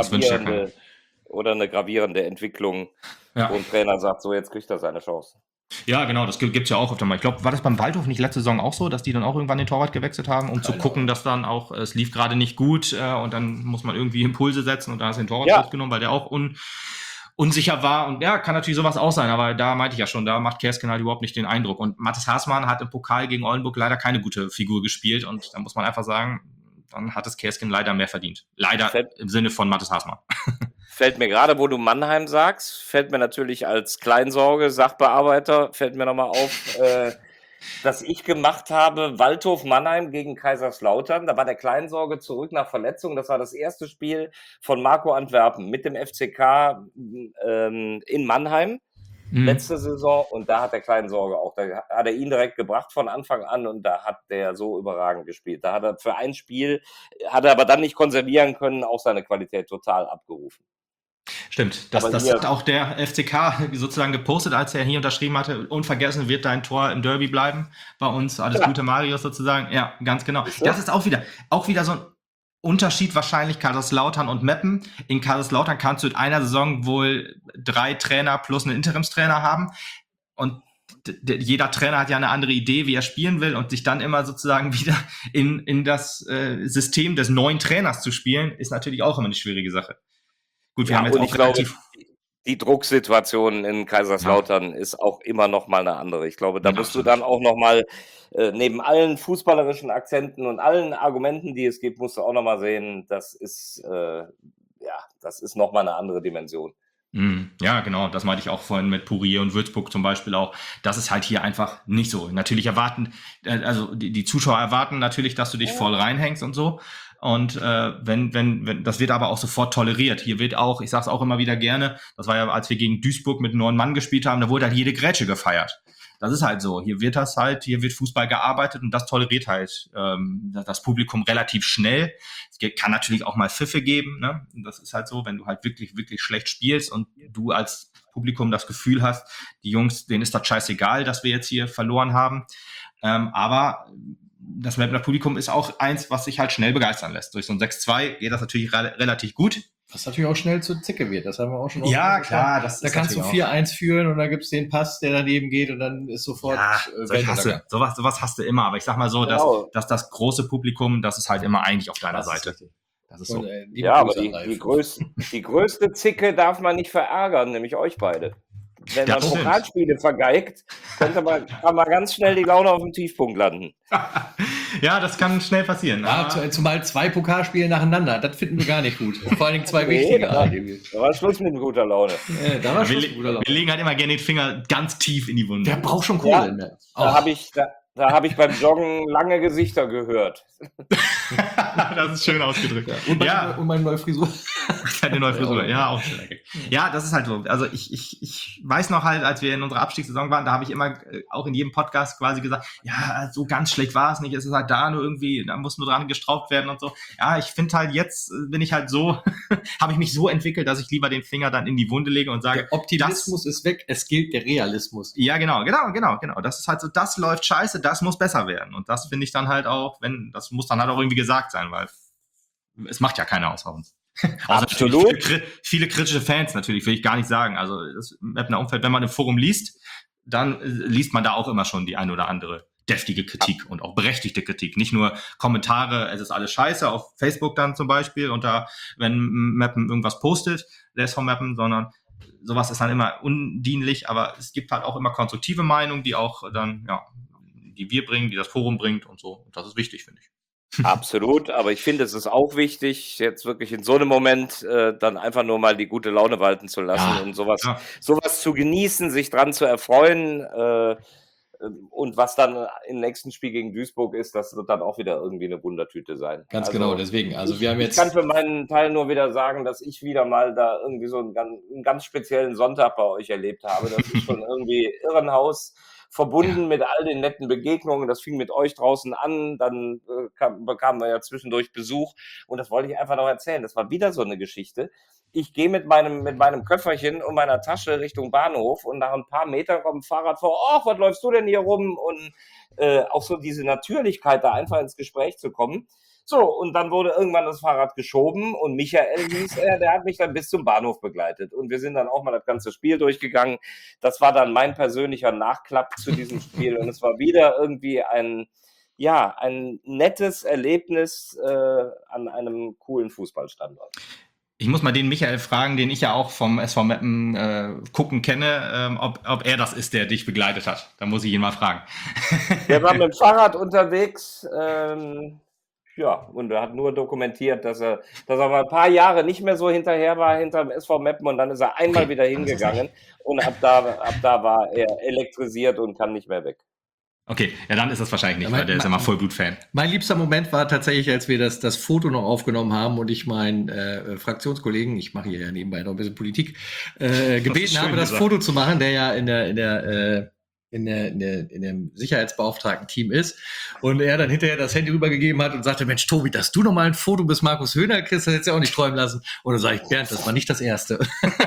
eine gravierende Entwicklung, wo ein Trainer sagt, so jetzt kriegt er seine Chance. Ja, genau, das gibt's ja auch öfter mal. Ich glaube, war das beim Waldhof nicht letzte Saison auch so, dass die dann auch irgendwann den Torwart gewechselt haben, um zu gucken, dass dann auch, es lief gerade nicht gut und dann muss man irgendwie Impulse setzen und da hast du den Torwart rausgenommen, weil der auch unsicher war und ja, kann natürlich sowas auch sein, aber da meinte ich ja schon, da macht Kersken halt überhaupt nicht den Eindruck und Mathis Haßmann hat im Pokal gegen Oldenburg leider keine gute Figur gespielt und da muss man einfach sagen, dann hat es Kersken leider mehr verdient. Leider im Sinne von Mathis Haßmann. Fällt mir gerade, wo du Mannheim sagst, fällt mir natürlich als Kleinsorge, Sachbearbeiter, fällt mir nochmal auf, das ich gemacht habe, Waldhof Mannheim gegen Kaiserslautern. Da war der Kleinsorge zurück nach Verletzung. Das war das erste Spiel von Marco Antwerpen mit dem FCK in Mannheim. Letzte Saison, und da hat der Kleinsorge auch, da hat er ihn direkt gebracht von Anfang an und da hat der so überragend gespielt. Da hat er für ein Spiel, hat er aber dann nicht konservieren können, auch seine Qualität total abgerufen. Stimmt, das hat auch der FCK sozusagen gepostet, als er hier unterschrieben hatte. Unvergessen wird dein Tor im Derby bleiben bei uns. Alles Gute, Marius, sozusagen. Ja, ganz genau. Das ist auch wieder so ein Unterschied wahrscheinlich Kaiserslautern und Meppen. In Kaiserslautern kannst du in einer Saison wohl 3 Trainer plus einen Interimstrainer haben. Und jeder Trainer hat ja eine andere Idee, wie er spielen will, und sich dann immer sozusagen wieder in das System des neuen Trainers zu spielen, ist natürlich auch immer eine schwierige Sache. Gut, wir haben jetzt auch relativ... Die Drucksituation in Kaiserslautern ist auch immer noch mal eine andere. Ich glaube, da musst du dann auch noch mal neben allen fußballerischen Akzenten und allen Argumenten, die es gibt, musst du auch noch mal sehen, das ist noch mal eine andere Dimension. Ja, genau, das meinte ich auch vorhin mit Purier und Würzburg zum Beispiel auch. Das ist halt hier einfach nicht so. Natürlich also die Zuschauer erwarten natürlich, dass du dich voll reinhängst und so. Und wenn das wird aber auch sofort toleriert. Hier wird auch, ich sag's auch immer wieder gerne, das war ja, als wir gegen Duisburg mit 9 Mann gespielt haben, da wurde halt jede Grätsche gefeiert. Das ist halt so. Hier wird Fußball gearbeitet und das toleriert halt das Publikum relativ schnell. Es kann natürlich auch mal Pfiffe geben, ne? Das ist halt so, wenn du halt wirklich, wirklich schlecht spielst und du als Publikum das Gefühl hast, die Jungs, denen ist das scheißegal, dass wir jetzt hier verloren haben. Aber das Mapner Publikum ist auch eins, was sich halt schnell begeistern lässt. Durch so ein 6-2 geht das natürlich relativ gut. Was natürlich auch schnell zur Zicke wird. Das haben wir auch schon. Ja, klar. Da kannst du 4-1 führen und dann gibt's den Pass, der daneben geht und dann ist sofort sowas hast du immer. Aber ich sag mal so, dass das große Publikum, das ist halt immer eigentlich auf deiner Seite. Das ist so. Aber die größte Zicke darf man nicht verärgern, nämlich euch beide. Wenn man Pokalspiele vergeigt, kann man ganz schnell die Laune auf dem Tiefpunkt landen. Ja, das kann schnell passieren. Ja, zumal 2 Pokalspiele nacheinander, das finden wir gar nicht gut. Vor allen Dingen 2 wichtige. Da war Schluss mit guter Laune. Ja, wir legen halt immer gerne den Finger ganz tief in die Wunde. Der braucht schon Kohle. Da habe ich beim Joggen lange Gesichter gehört. Das ist schön ausgedrückt. Und meine neue Frisur. Eine neue Frisur, ja, auch schön. Ja, das ist halt so. Also ich weiß noch halt, als wir in unserer Abstiegssaison waren, da habe ich immer auch in jedem Podcast quasi gesagt, ja, so ganz schlecht war es nicht, es ist halt da nur irgendwie, da muss nur dran gestraubt werden und so. Ja, ich finde halt jetzt bin ich halt so, habe ich mich so entwickelt, dass ich lieber den Finger dann in die Wunde lege und sage, der Optimismus ist weg, es gilt der Realismus. Ja, genau. Das ist halt so, das läuft scheiße, das muss besser werden. Und das finde ich dann halt auch, das muss dann halt auch irgendwie gesagt sein, weil es macht ja keiner außer uns. Absolut. Viele kritische Fans natürlich, will ich gar nicht sagen. Also das Mapner Umfeld, wenn man im Forum liest, dann liest man da auch immer schon die ein oder andere deftige Kritik und auch berechtigte Kritik. Nicht nur Kommentare, es ist alles scheiße, auf Facebook dann zum Beispiel, wenn Mappen irgendwas postet, der ist vom Mappen, sondern sowas ist dann immer undienlich, aber es gibt halt auch immer konstruktive Meinungen, die auch dann, die wir bringen, die das Forum bringt und so. Und das ist wichtig, finde ich. Absolut, aber ich finde, es ist auch wichtig, jetzt wirklich in so einem Moment dann einfach nur mal die gute Laune walten zu lassen und sowas zu genießen, sich dran zu erfreuen. Und was dann im nächsten Spiel gegen Duisburg ist, das wird dann auch wieder irgendwie eine Wundertüte sein. Ganz genau, deswegen. Also wir haben jetzt. Ich kann für meinen Teil nur wieder sagen, dass ich wieder mal da irgendwie so einen ganz speziellen Sonntag bei euch erlebt habe. Das ist schon irgendwie Irrenhaus. Verbunden mit all den netten Begegnungen. Das fing mit euch draußen an, dann bekamen wir ja zwischendurch Besuch und das wollte ich einfach noch erzählen. Das war wieder so eine Geschichte. Ich gehe mit meinem Köfferchen und meiner Tasche Richtung Bahnhof und nach ein paar Metern kommt ein Fahrrad vor. Oh, was läufst du denn hier rum? Und auch so diese Natürlichkeit, da einfach ins Gespräch zu kommen. So, und dann wurde irgendwann das Fahrrad geschoben und Michael hieß er, der hat mich dann bis zum Bahnhof begleitet. Und wir sind dann auch mal das ganze Spiel durchgegangen. Das war dann mein persönlicher Nachklapp zu diesem Spiel. Und es war wieder irgendwie ein nettes Erlebnis an einem coolen Fußballstandort. Ich muss mal den Michael fragen, den ich ja auch vom SV Meppen gucken kenne, ob er das ist, der dich begleitet hat. Da muss ich ihn mal fragen. Der war mit dem Fahrrad unterwegs. Und er hat nur dokumentiert, dass er mal ein paar Jahre nicht mehr so hinterher war hinter dem SV Meppen und dann ist er einmal wieder hingegangen und ab da war er elektrisiert und kann nicht mehr weg. Okay, ja, dann ist das wahrscheinlich nicht, weil der ist immer Vollblut-Fan. Mein liebster Moment war tatsächlich, als wir das Foto noch aufgenommen haben und ich meinen Fraktionskollegen, ich mache hier ja nebenbei noch ein bisschen Politik, gebeten habe, das Foto zu machen, der ja in dem Sicherheitsbeauftragten-Team ist. Und er dann hinterher das Handy rübergegeben hat und sagte, Mensch, Tobi, dass du noch mal ein Foto bis Markus Höhner kriegst, das hättest du ja auch nicht träumen lassen. Und dann sage ich, Bernd, das war nicht das Erste.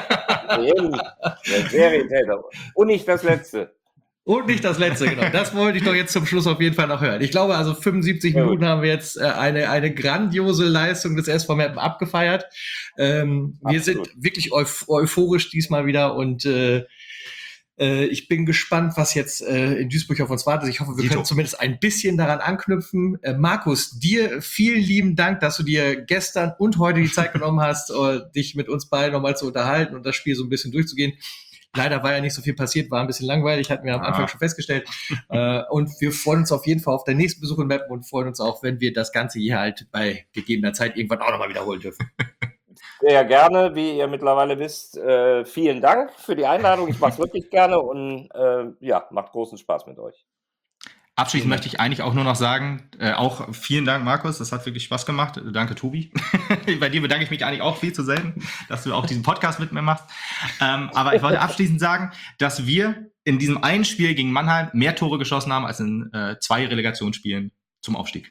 Und nicht das Letzte. Und nicht das Letzte, genau. Das wollte ich doch jetzt zum Schluss auf jeden Fall noch hören. Ich glaube, also 75 Minuten haben wir jetzt eine grandiose Leistung des SV Meppen abgefeiert. Wir sind wirklich euphorisch diesmal wieder und ich bin gespannt, was jetzt in Duisburg auf uns wartet. Ich hoffe, wir können zumindest ein bisschen daran anknüpfen. Markus, dir vielen lieben Dank, dass du dir gestern und heute die Zeit genommen hast, dich mit uns beiden nochmal zu unterhalten und das Spiel so ein bisschen durchzugehen. Leider war ja nicht so viel passiert, war ein bisschen langweilig, hatten wir am Anfang schon festgestellt. Und wir freuen uns auf jeden Fall auf den nächsten Besuch in Meppen und freuen uns auch, wenn wir das Ganze hier halt bei gegebener Zeit irgendwann auch nochmal wiederholen dürfen. Sehr gerne, wie ihr mittlerweile wisst. Vielen Dank für die Einladung. Ich mache es wirklich gerne und macht großen Spaß mit euch. Abschließend möchte ich eigentlich auch nur noch sagen, auch vielen Dank, Markus, das hat wirklich Spaß gemacht. Danke, Tobi. Bei dir bedanke ich mich eigentlich auch viel zu selten, dass du auch diesen Podcast mit mir machst. Aber ich wollte abschließend sagen, dass wir in diesem einen Spiel gegen Mannheim mehr Tore geschossen haben als in 2 Relegationsspielen zum Aufstieg.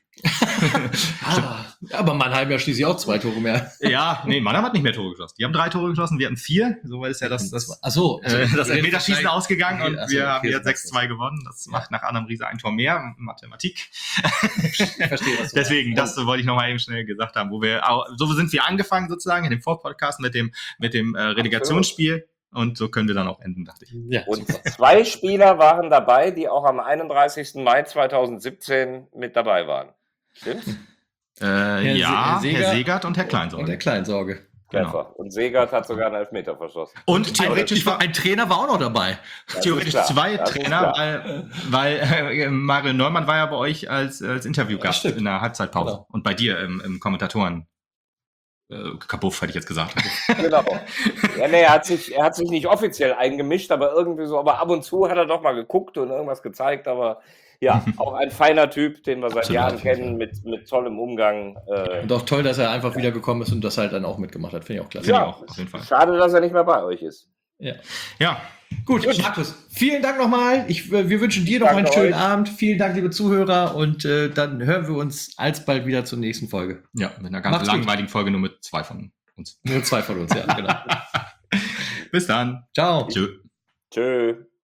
Aber Mannheim ja schließlich auch 2 Tore mehr. Ja, nee, Mannheim hat nicht mehr Tore geschossen. Die haben 3 Tore geschossen, wir hatten 4. So ist ja das Elfmeterschießen ausgegangen und wir haben jetzt 6-2 gewonnen. Das macht nach Annam Riese ein Tor mehr. Mathematik. Ich verstehe, was du Deswegen, das wollte ich noch mal eben schnell gesagt haben, so sind wir angefangen sozusagen in dem Vorpodcast mit dem Relegationsspiel. Und so können wir dann auch enden, dachte ich. Ja, und 2 Spieler waren dabei, die auch am 31. Mai 2017 mit dabei waren. Stimmt's? Herr Segert und Herr Kleinsorge. Und der Kleinsorge. Genau. Und Segert hat sogar einen Elfmeter verschossen. Und theoretisch ein Trainer war auch noch dabei. Theoretisch 2 Trainer, weil Mario Neumann war ja bei euch als Interviewgast in der Halbzeitpause. Genau. Und bei dir im Kommentatoren. Kabuff, hätte ich jetzt gesagt. Genau. Ja, nee, er hat sich nicht offiziell eingemischt, aber irgendwie so, aber ab und zu hat er doch mal geguckt und irgendwas gezeigt, aber ja, auch ein feiner Typ, den wir seit Jahren kennen, mit tollem Umgang. Und auch toll, dass er einfach wiedergekommen ist und das halt dann auch mitgemacht hat, finde ich auch klasse. Ja, auch, auf jeden Fall. Schade, dass er nicht mehr bei euch ist. Ja. Gut, Markus, vielen Dank nochmal. Wir wünschen dir noch einen schönen Abend. Vielen Dank, liebe Zuhörer. Und dann hören wir uns alsbald wieder zur nächsten Folge. Ja, mit einer ganz langweiligen Folge, nur mit 2 von uns. Nur 2 von uns, ja, genau. Bis dann. Ciao. Tschö.